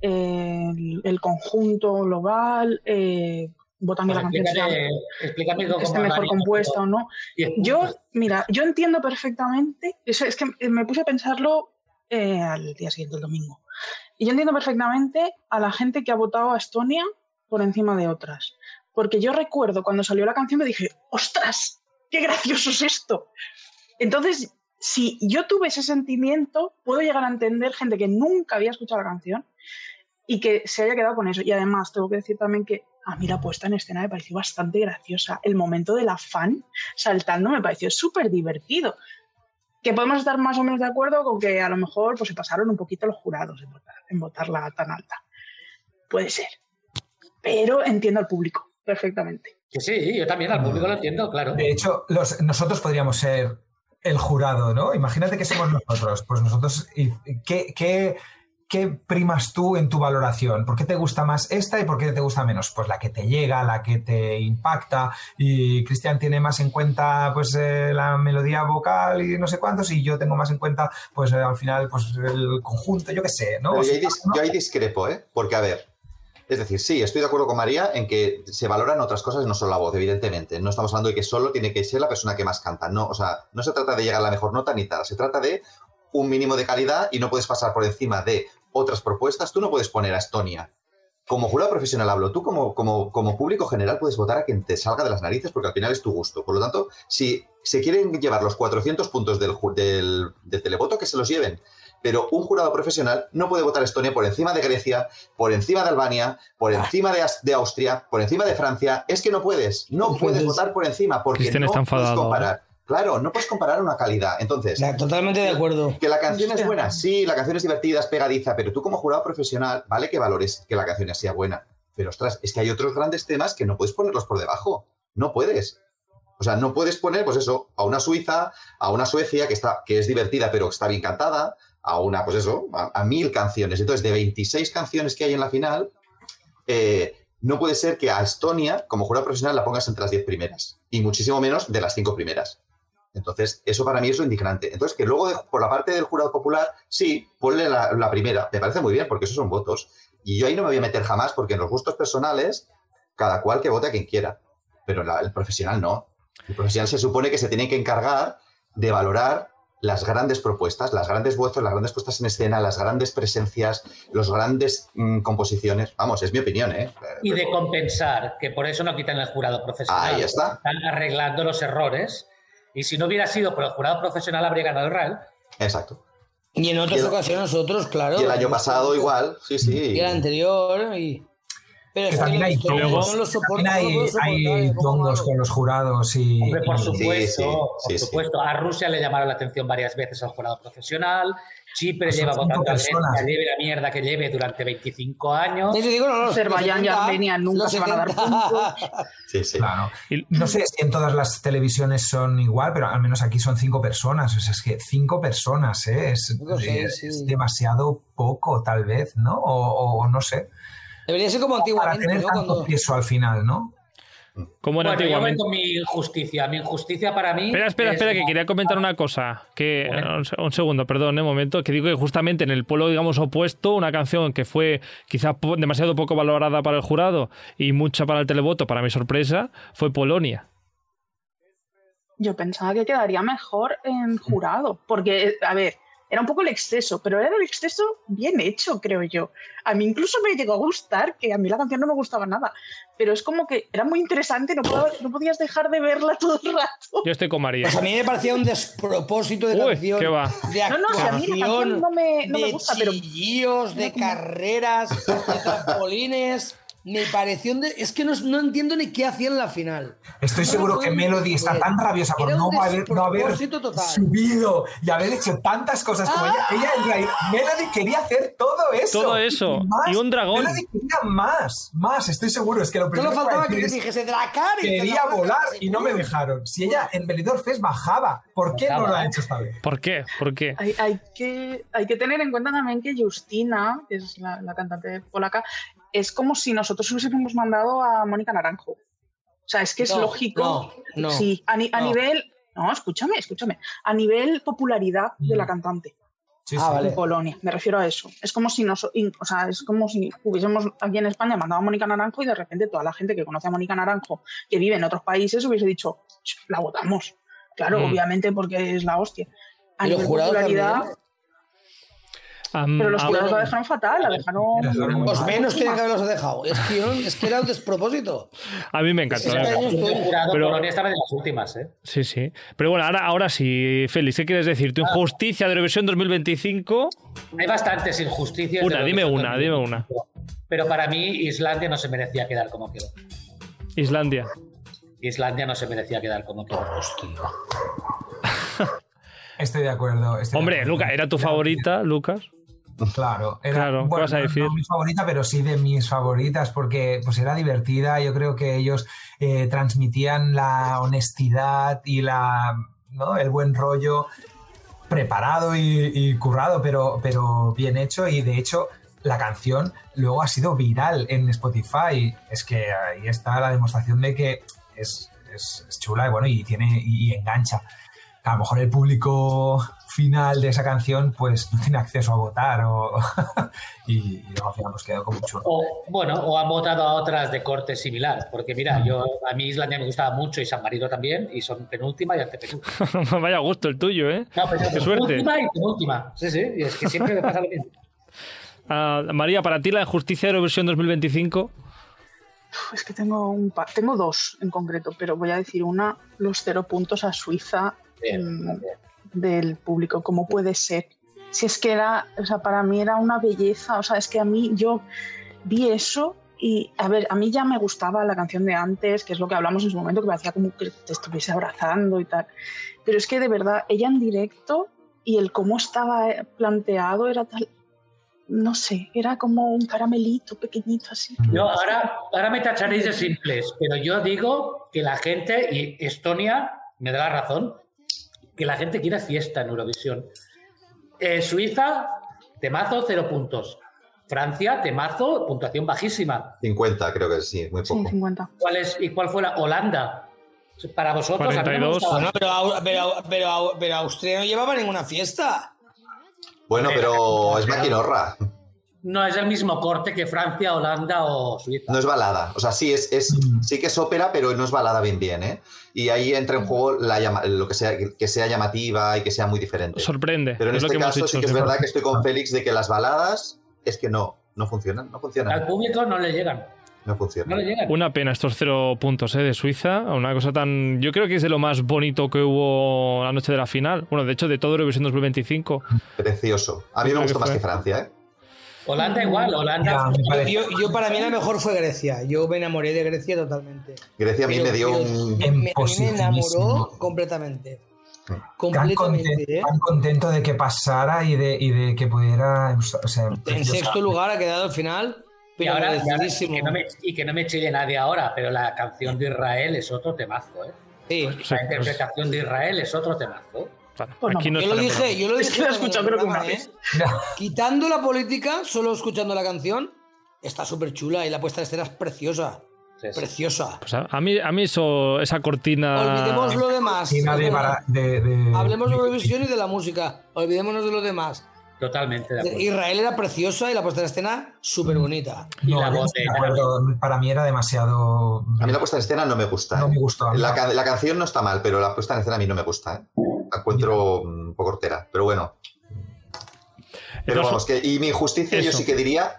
el conjunto global, votan que la canción esté mejor compuesta o no. Yo entiendo perfectamente, es que me puse a pensarlo al día siguiente, el domingo. Y yo entiendo perfectamente a la gente que ha votado a Estonia por encima de otras. Porque yo recuerdo cuando salió la canción me dije, ¡ostras! ¡Qué gracioso es esto! Entonces, si yo tuve ese sentimiento, puedo llegar a entender gente que nunca había escuchado la canción y que se haya quedado con eso. Y además, tengo que decir también que a mí la puesta en escena me pareció bastante graciosa. El momento de la fan saltando me pareció súper divertido. Que podemos estar más o menos de acuerdo con que a lo mejor pues, se pasaron un poquito los jurados en votarla tan alta. Puede ser. Pero entiendo al público perfectamente. Que sí, yo también al público lo entiendo, claro. De hecho, nosotros podríamos ser el jurado, ¿no? Imagínate que somos nosotros. Pues nosotros, ¿qué primas tú en tu valoración? ¿Por qué te gusta más esta y por qué te gusta menos? Pues la que te llega, la que te impacta, y Cristian tiene más en cuenta pues la melodía vocal y no sé cuántos, y yo tengo más en cuenta pues al final pues el conjunto, yo qué sé, ¿no? Yo ahí discrepo, porque a ver, es decir, sí, estoy de acuerdo con María en que se valoran otras cosas, no solo la voz, evidentemente. No estamos hablando de que solo tiene que ser la persona que más canta, no, o sea, no se trata de llegar a la mejor nota ni tal, se trata de un mínimo de calidad y no puedes pasar por encima de otras propuestas. Tú no puedes poner a Estonia. Como jurado profesional hablo, tú como público general puedes votar a quien te salga de las narices porque al final es tu gusto. Por lo tanto, si se quieren llevar los 400 puntos del televoto, que se los lleven. Pero un jurado profesional no puede votar a Estonia por encima de Grecia, por encima de Albania, por encima de Austria, por encima de Francia. Es que no puedes. No puedes votar por encima porque Cristian no está puedes enfadado. comparar. Claro, no puedes comparar una calidad. Entonces, totalmente de acuerdo. ¿Que la canción es buena? Sí, la canción es divertida, es pegadiza, pero tú como jurado profesional, vale que valores que la canción sea buena. Pero, ostras, es que hay otros grandes temas que no puedes ponerlos por debajo. No puedes. O sea, no puedes poner, pues eso, a una Suiza, a una Suecia que es divertida pero está bien cantada, a una, pues eso, a 1000 canciones. Entonces, de 26 canciones que hay en la final, no puede ser que a Estonia, como jurado profesional, la pongas entre las 10 primeras. Y muchísimo menos de las 5 primeras. Entonces, eso para mí es lo indignante. Entonces, que luego, por la parte del jurado popular, sí, ponle la primera. Me parece muy bien, porque esos son votos. Y yo ahí no me voy a meter jamás, porque en los gustos personales, cada cual que vote a quien quiera. Pero el profesional no. El profesional se supone que se tiene que encargar de valorar las grandes propuestas, las grandes voces, las grandes puestas en escena, las grandes presencias, las grandes composiciones. Vamos, es mi opinión, ¿eh? Y de compensar, que por eso no quitan el jurado profesional. Ahí está. Están arreglando los errores. Y si no hubiera sido por el jurado profesional, habría ganado el Real. Exacto. Y en otras ocasiones nosotros, claro. Y el año pasado igual, sí. Y el anterior. Pero que es también hay tongos con los jurados y... Hombre, por supuesto, sí. A Rusia le llamaron la atención varias veces al jurado profesional. Chipre lleva votando a Grecia, lleve la mierda que lleve durante 25 años. Azerbaiyán y Armenia nunca se van a dar puntos. Sí. Claro. No sé si en todas las televisiones son igual, pero al menos aquí son 5 personas. O sea, es que 5 personas, es demasiado poco, tal vez, ¿no? O no sé. Debería ser como antiguamente, para tener tanto peso al final, ¿no? Como era antiguamente. Yo vengo mi injusticia. Mi injusticia para mí. Espera, que quería comentar una cosa. Un segundo, perdón, un momento. Que digo que justamente en el polo, digamos, opuesto, una canción que fue quizás demasiado poco valorada para el jurado y mucha para el televoto, para mi sorpresa, fue Polonia. Yo pensaba que quedaría mejor en jurado. Porque, a ver, era un poco el exceso, pero era el exceso bien hecho, creo yo. A mí incluso me llegó a gustar, que a mí la canción no me gustaba nada, pero es como que era muy interesante, no podías dejar de verla todo el rato. Yo estoy con María. Pues a mí me parecía un despropósito de canción. ¿Qué va? De actuación, no me gusta, de chillillos, de carreras, de trampolines... Me pareció... Es que no entiendo ni qué hacía en la final. Estoy seguro que Melody está tan rabiosa por no haber subido y haber hecho tantas cosas como ella. Ella en realidad, Melody quería hacer todo eso. Todo eso. Y un dragón. Melody quería más. Estoy seguro. Es que lo primero solo faltaba que le dijese Dracarys. Quería volar y no me dejaron. Si ella en Benidorm Fest bajaba, ¿por qué no lo ha hecho esta vez? ¿Por qué? Hay que tener en cuenta también que Justina, que es la cantante polaca, es como si nosotros hubiésemos mandado a Mónica Naranjo. O sea, es que es lógico. No. Sí, a nivel... No, escúchame. A nivel popularidad de la cantante. Sí, vale. En Polonia, me refiero a eso. Es como si hubiésemos aquí en España mandado a Mónica Naranjo y de repente toda la gente que conoce a Mónica Naranjo, que vive en otros países, hubiese dicho, la votamos. Claro, obviamente, porque es la hostia. A nivel popularidad... También. Pero los jurados la dejaron fatal, la dejaron... Los menos tienen que haberlos dejado. Es que era un despropósito. A mí me encantó. Pero Polonia estaba de las últimas, ¿eh? Sí. Pero bueno, ahora sí, Félix, ¿qué quieres decir? ¿Tu injusticia de Eurovisión 2025? Hay bastantes injusticias. Dime una. Pero para mí Islandia no se merecía quedar como quedó. Islandia no se merecía quedar como quedó. Hostia. Estoy de acuerdo. Hombre, Lucas, ¿era tu favorita, Lucas? Claro, claro, bueno, ¿qué vas a decir? No mi favorita, pero sí de mis favoritas, porque pues era divertida. Yo creo que ellos transmitían la honestidad y ¿no? el buen rollo, preparado y currado, pero bien hecho. Y de hecho, la canción luego ha sido viral en Spotify. Es que ahí está la demostración de que es chula y bueno, y engancha. A lo mejor el público final de esa canción pues no tiene acceso a votar y al final pues quedó como chulo. O han votado a otras de corte similar, porque mira, a mí Islandia me gustaba mucho y San Marino también, y son penúltima y antepenúltima. Vaya gusto el tuyo, ¿eh? No, pero qué suerte. Penúltima y penúltima. Sí, y es que siempre me pasa lo mismo. María, para ti la injusticia de Eurovisión 2025... Es que tengo dos en concreto, pero voy a decir una, los 0 puntos a Suiza del público. ¿Cómo puede ser? Si es que era, o sea, para mí era una belleza, o sea, es que yo vi eso y, a ver, a mí ya me gustaba la canción de antes, que es lo que hablamos en su momento, que me hacía como que te estuviese abrazando y tal, pero es que de verdad, ella en directo y el cómo estaba planteado era tal... No sé, era como un caramelito pequeñito así. No, ahora me tacharéis de simples, pero yo digo que la gente, y Estonia me da la razón, que la gente quiere fiesta en Eurovisión. Suiza, temazo, 0 puntos. Francia, temazo, puntuación bajísima. 50, creo que sí, muy poco. Sí, 50. ¿Cuál fue la Holanda? Para vosotros, 42. No, pero Austria no llevaba ninguna fiesta. Bueno, pero es maquinorra. No es el mismo corte que Francia, Holanda o Suiza. No es balada. O sea, sí que es ópera, pero no es balada bien, ¿eh? Y ahí entra en juego lo que sea llamativa y que sea muy diferente. Sorprende. Pero en este caso sí que es verdad que estoy con Félix de que las baladas es que no funcionan. Al público no le llegan. No funciona. No le llegan. Una pena estos 0 puntos de Suiza, una cosa tan... Yo creo que es de lo más bonito que hubo la noche de la final. Bueno, de hecho, de todo Eurovisión 2025. Precioso. A mí me gustó más que Francia, ¿eh? Holanda igual, Holanda... Yo para mí la mejor fue Grecia. Yo me enamoré de Grecia totalmente. Grecia a mí me dio un... A mí me enamoró completamente. Completamente. Tan contento de que pasara y de que pudiera... O sea, en sexto lugar ha quedado al final... Y ahora que no me chille nadie ahora, pero la canción de Israel es otro temazo, ¿eh? Sí. La interpretación de Israel es otro temazo. Bueno, aquí no yo lo dije. Lo he escuchado creo que una vez. Quitando la política, solo escuchando la canción, está súper chula y la puesta de escena es preciosa. Sí. Preciosa. Pues a mí esa cortina... Olvidemos lo demás. Hablemos de Eurovisión y de la música. Olvidémonos de lo demás. Totalmente de acuerdo. Israel era preciosa y la puesta de escena súper bonita. Y la voz para mí era demasiado... A mí la puesta de escena no me gusta. No me gustó. La canción no está mal, pero la puesta en escena a mí no me gusta. La encuentro un poco hortera, pero bueno. Pero vamos, y mi injusticia yo sí que diría,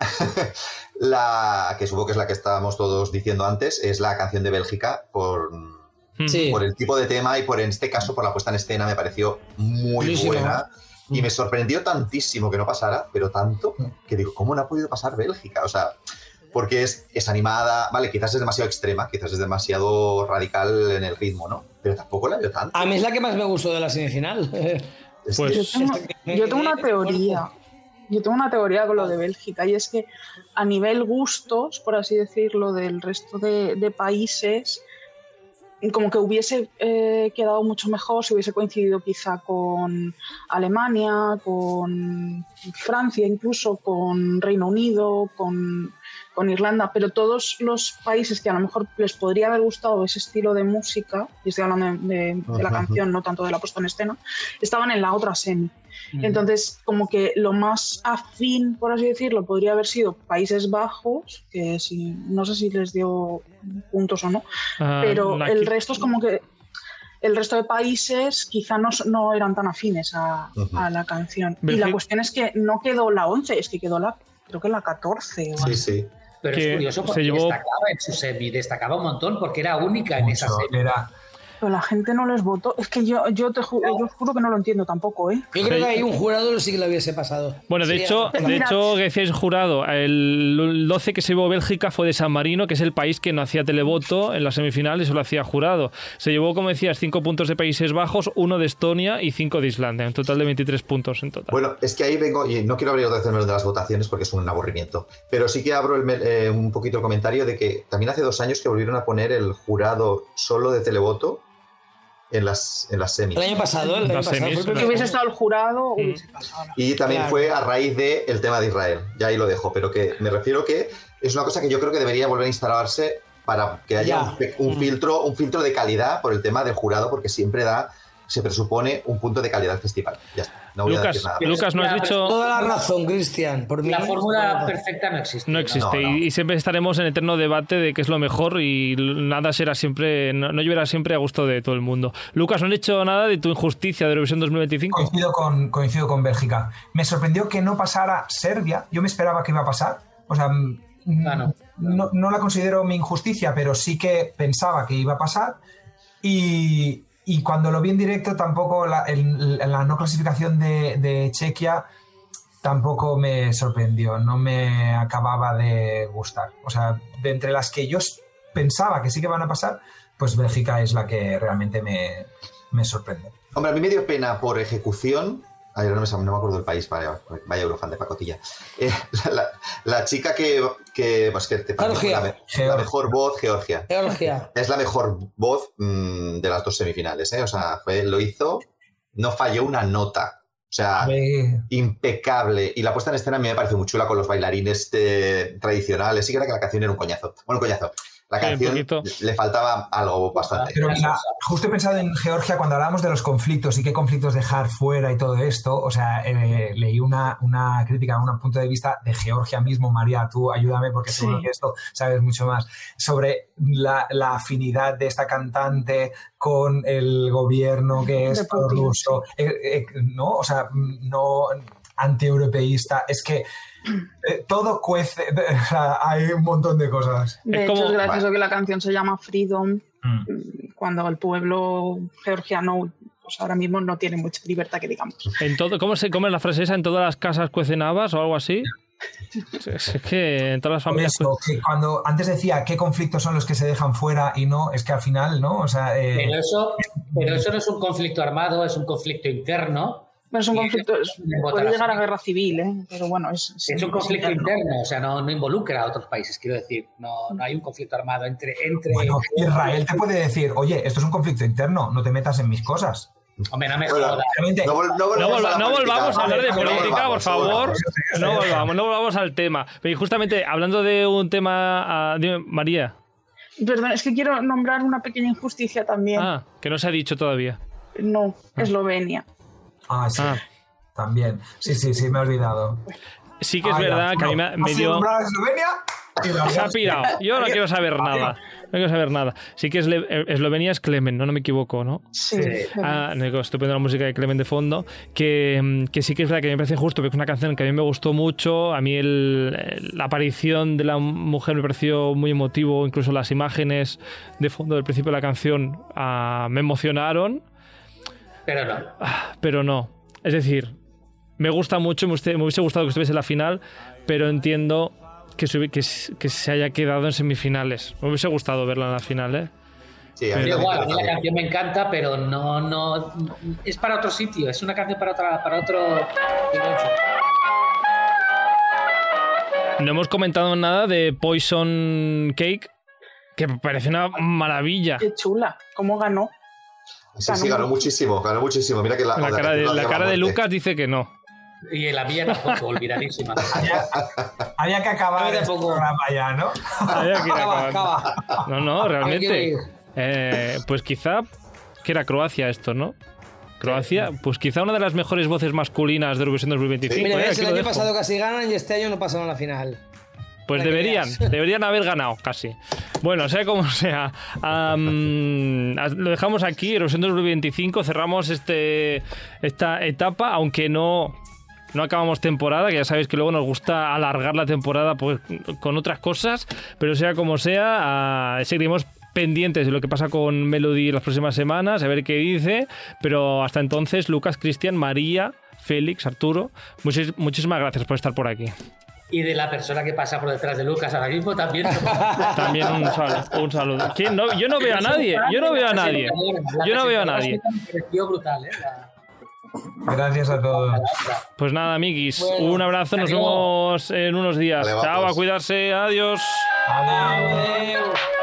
que supongo que es la que estábamos todos diciendo antes, es la canción de Bélgica por el tipo de tema y en este caso por la puesta en escena me pareció muy buena. Y me sorprendió tantísimo que no pasara, pero tanto, que digo, ¿cómo no ha podido pasar Bélgica? O sea, porque es animada, vale, quizás es demasiado extrema, quizás es demasiado radical en el ritmo, ¿no? Pero tampoco la veo tanto. A mí es la que más me gustó de la semifinal. Pues yo tengo una teoría. Yo tengo una teoría con lo de Bélgica, y es que a nivel gustos, por así decirlo, del resto de países, como que hubiese quedado mucho mejor si hubiese coincidido quizá con Alemania, con Francia, incluso con Reino Unido, con Irlanda, pero todos los países que a lo mejor les podría haber gustado ese estilo de música, y estoy hablando de la canción, no tanto de la puesta en escena, estaban en la otra semi. Entonces, como que lo más afín, por así decirlo, podría haber sido Países Bajos, que no sé si les dio puntos o no, pero el resto es como que el resto de países quizá no eran tan afines a la canción. Y la cuestión es que no quedó la 11, es que quedó creo que la 14. Sí. Pero es curioso porque destacaba en su semi, destacaba un montón porque era única en esa semi. Pero la gente no les votó. Es que yo juro que no lo entiendo tampoco, ¿eh? Yo creo que hay un jurado sí que lo hubiese pasado. Bueno, de hecho, que decíais jurado, el 12 que se llevó Bélgica fue de San Marino, que es el país que no hacía televoto en las semifinales, solo hacía jurado. Se llevó, como decías, 5 puntos de Países Bajos, 1 de Estonia y 5 de Islandia, en total de 23 puntos en total. Bueno, es que ahí vengo, y no quiero abrir otra vez el melón de las votaciones porque es un aburrimiento, pero sí que abro un poquito el comentario de que también hace 2 años que volvieron a poner el jurado solo de televoto en las semis. El año pasado. Porque hubiese estado el jurado, hubiese pasado. Y también fue a raíz del tema de Israel. Ya ahí lo dejo, pero que me refiero que es una cosa que yo creo que debería volver a instalarse para que haya un filtro de calidad por el tema del jurado, porque siempre se presupone un punto de calidad al festival. Ya está. No voy a decir nada. Lucas, no has dicho... Toda la razón, Cristian. La fórmula perfecta no existe. No existe. No. Y siempre estaremos en eterno debate de qué es lo mejor y nada será siempre... No llevará siempre a gusto de todo el mundo. Lucas, ¿no has dicho nada de tu injusticia de Eurovisión 2025? Coincido con Bélgica. Me sorprendió que no pasara Serbia. Yo me esperaba que iba a pasar. O sea, no la considero mi injusticia, pero sí que pensaba que iba a pasar. Y cuando lo vi en directo, tampoco la no clasificación de Chequia tampoco me sorprendió, no me acababa de gustar. O sea, de entre las que yo pensaba que sí que van a pasar, pues Bélgica es la que realmente me sorprende. Hombre, a mí me dio pena por ejecución. Ay, no me acuerdo del país, vaya Eurofan de pacotilla. La chica que te la mejor voz, Georgia. Es la mejor voz de las 2 semifinales, ¿eh? O sea, lo hizo, no falló una nota. O sea, impecable. Y la puesta en escena a mí me parece muy chula con los bailarines tradicionales. Sí que era que la canción era un coñazo. Bueno, un coñazo. La canción le faltaba algo bastante. Pero mira, justo he pensado en Georgia cuando hablábamos de los conflictos y qué conflictos dejar fuera y todo esto. O sea, leí una crítica, un punto de vista de Georgia mismo. María, tú ayúdame porque seguro que esto sabes mucho más. Sobre la afinidad de esta cantante con el gobierno que es ruso. ¿No? O sea, no antieuropeísta. Es que todo cuece, hay un montón de cosas. De hecho, es gracioso que la canción se llama Freedom, cuando el pueblo georgiano pues ahora mismo no tiene mucha libertad, que digamos. ¿Cómo es la frase esa? ¿En todas las casas cuecen habas o algo así? Es que en todas las familias... que cuando antes decía qué conflictos son los que se dejan fuera y no, es que al final, ¿no? O sea, pero eso no es un conflicto armado, es un conflicto interno. Pero es un conflicto, puede llegar a guerra civil, ¿eh? Pero bueno, es un conflicto interno, o sea, no involucra a otros países, quiero decir, no hay un conflicto armado entre... Bueno, Israel te puede decir, oye, esto es un conflicto interno, no te metas en mis cosas. Hombre, no me jodas. No volvamos a hablar de política, por favor. No volvamos al tema. Pero justamente, hablando de un tema... Dime, María. Perdón, es que quiero nombrar una pequeña injusticia también. Que no se ha dicho todavía. No, Eslovenia. Sí, también. Sí, me he olvidado. Sí que es verdad que a mí me dio... Se ha pirado. Yo no quiero saber nada. No quiero saber nada. Sí que Eslovenia es Clement, no me equivoco, ¿no? Sí. Estupendo la música de Clement de fondo. Que sí que es verdad que me parece justo, porque es una canción que a mí me gustó mucho. A mí la aparición de la mujer me pareció muy emotivo. Incluso las imágenes de fondo del principio de la canción me emocionaron. Pero no. Es decir, me gusta mucho, me hubiese gustado que estuviese en la final, pero entiendo que se haya quedado en semifinales. Me hubiese gustado verla en la final, ¿eh? Sí, a mí la canción me encanta, pero no es para otro sitio, es una canción para otro. No hemos comentado nada de Poison Cake, que me parece una maravilla. Qué chula, ¿cómo ganó? Sí, ganó muchísimo. Mira que la cara de Lucas dice que no. Y la mía tampoco, olvidadísima. Había que acabar el programa ya, ¿no? Acaba. No, realmente. Pues quizá que era Croacia esto, ¿no? Croacia, pues quizá una de las mejores voces masculinas de Eurovisión 2025. Mira, el año pasado casi ganan y este año no pasaron a la final. Pues deberían haber ganado casi. Bueno, sea como sea, lo dejamos aquí, Eurovisión 2025, cerramos esta etapa, aunque no acabamos temporada, que ya sabéis que luego nos gusta alargar la temporada pues, con otras cosas, pero sea como sea, seguiremos pendientes de lo que pasa con Melody las próximas semanas, a ver qué dice, pero hasta entonces, Lucas, Cristian, María, Félix, Arturo, muchísimas gracias por estar por aquí. Y de la persona que pasa por detrás de Lucas ahora mismo también. También un saludo. ¿Quién? No, yo no veo a nadie. Yo no veo a nadie. Brutal, ¿eh? Gracias a todos. Pues nada, amiguis, bueno, un abrazo. Nos vemos en unos días. Vale, chao, a cuidarse. Adiós. Adiós. Adiós.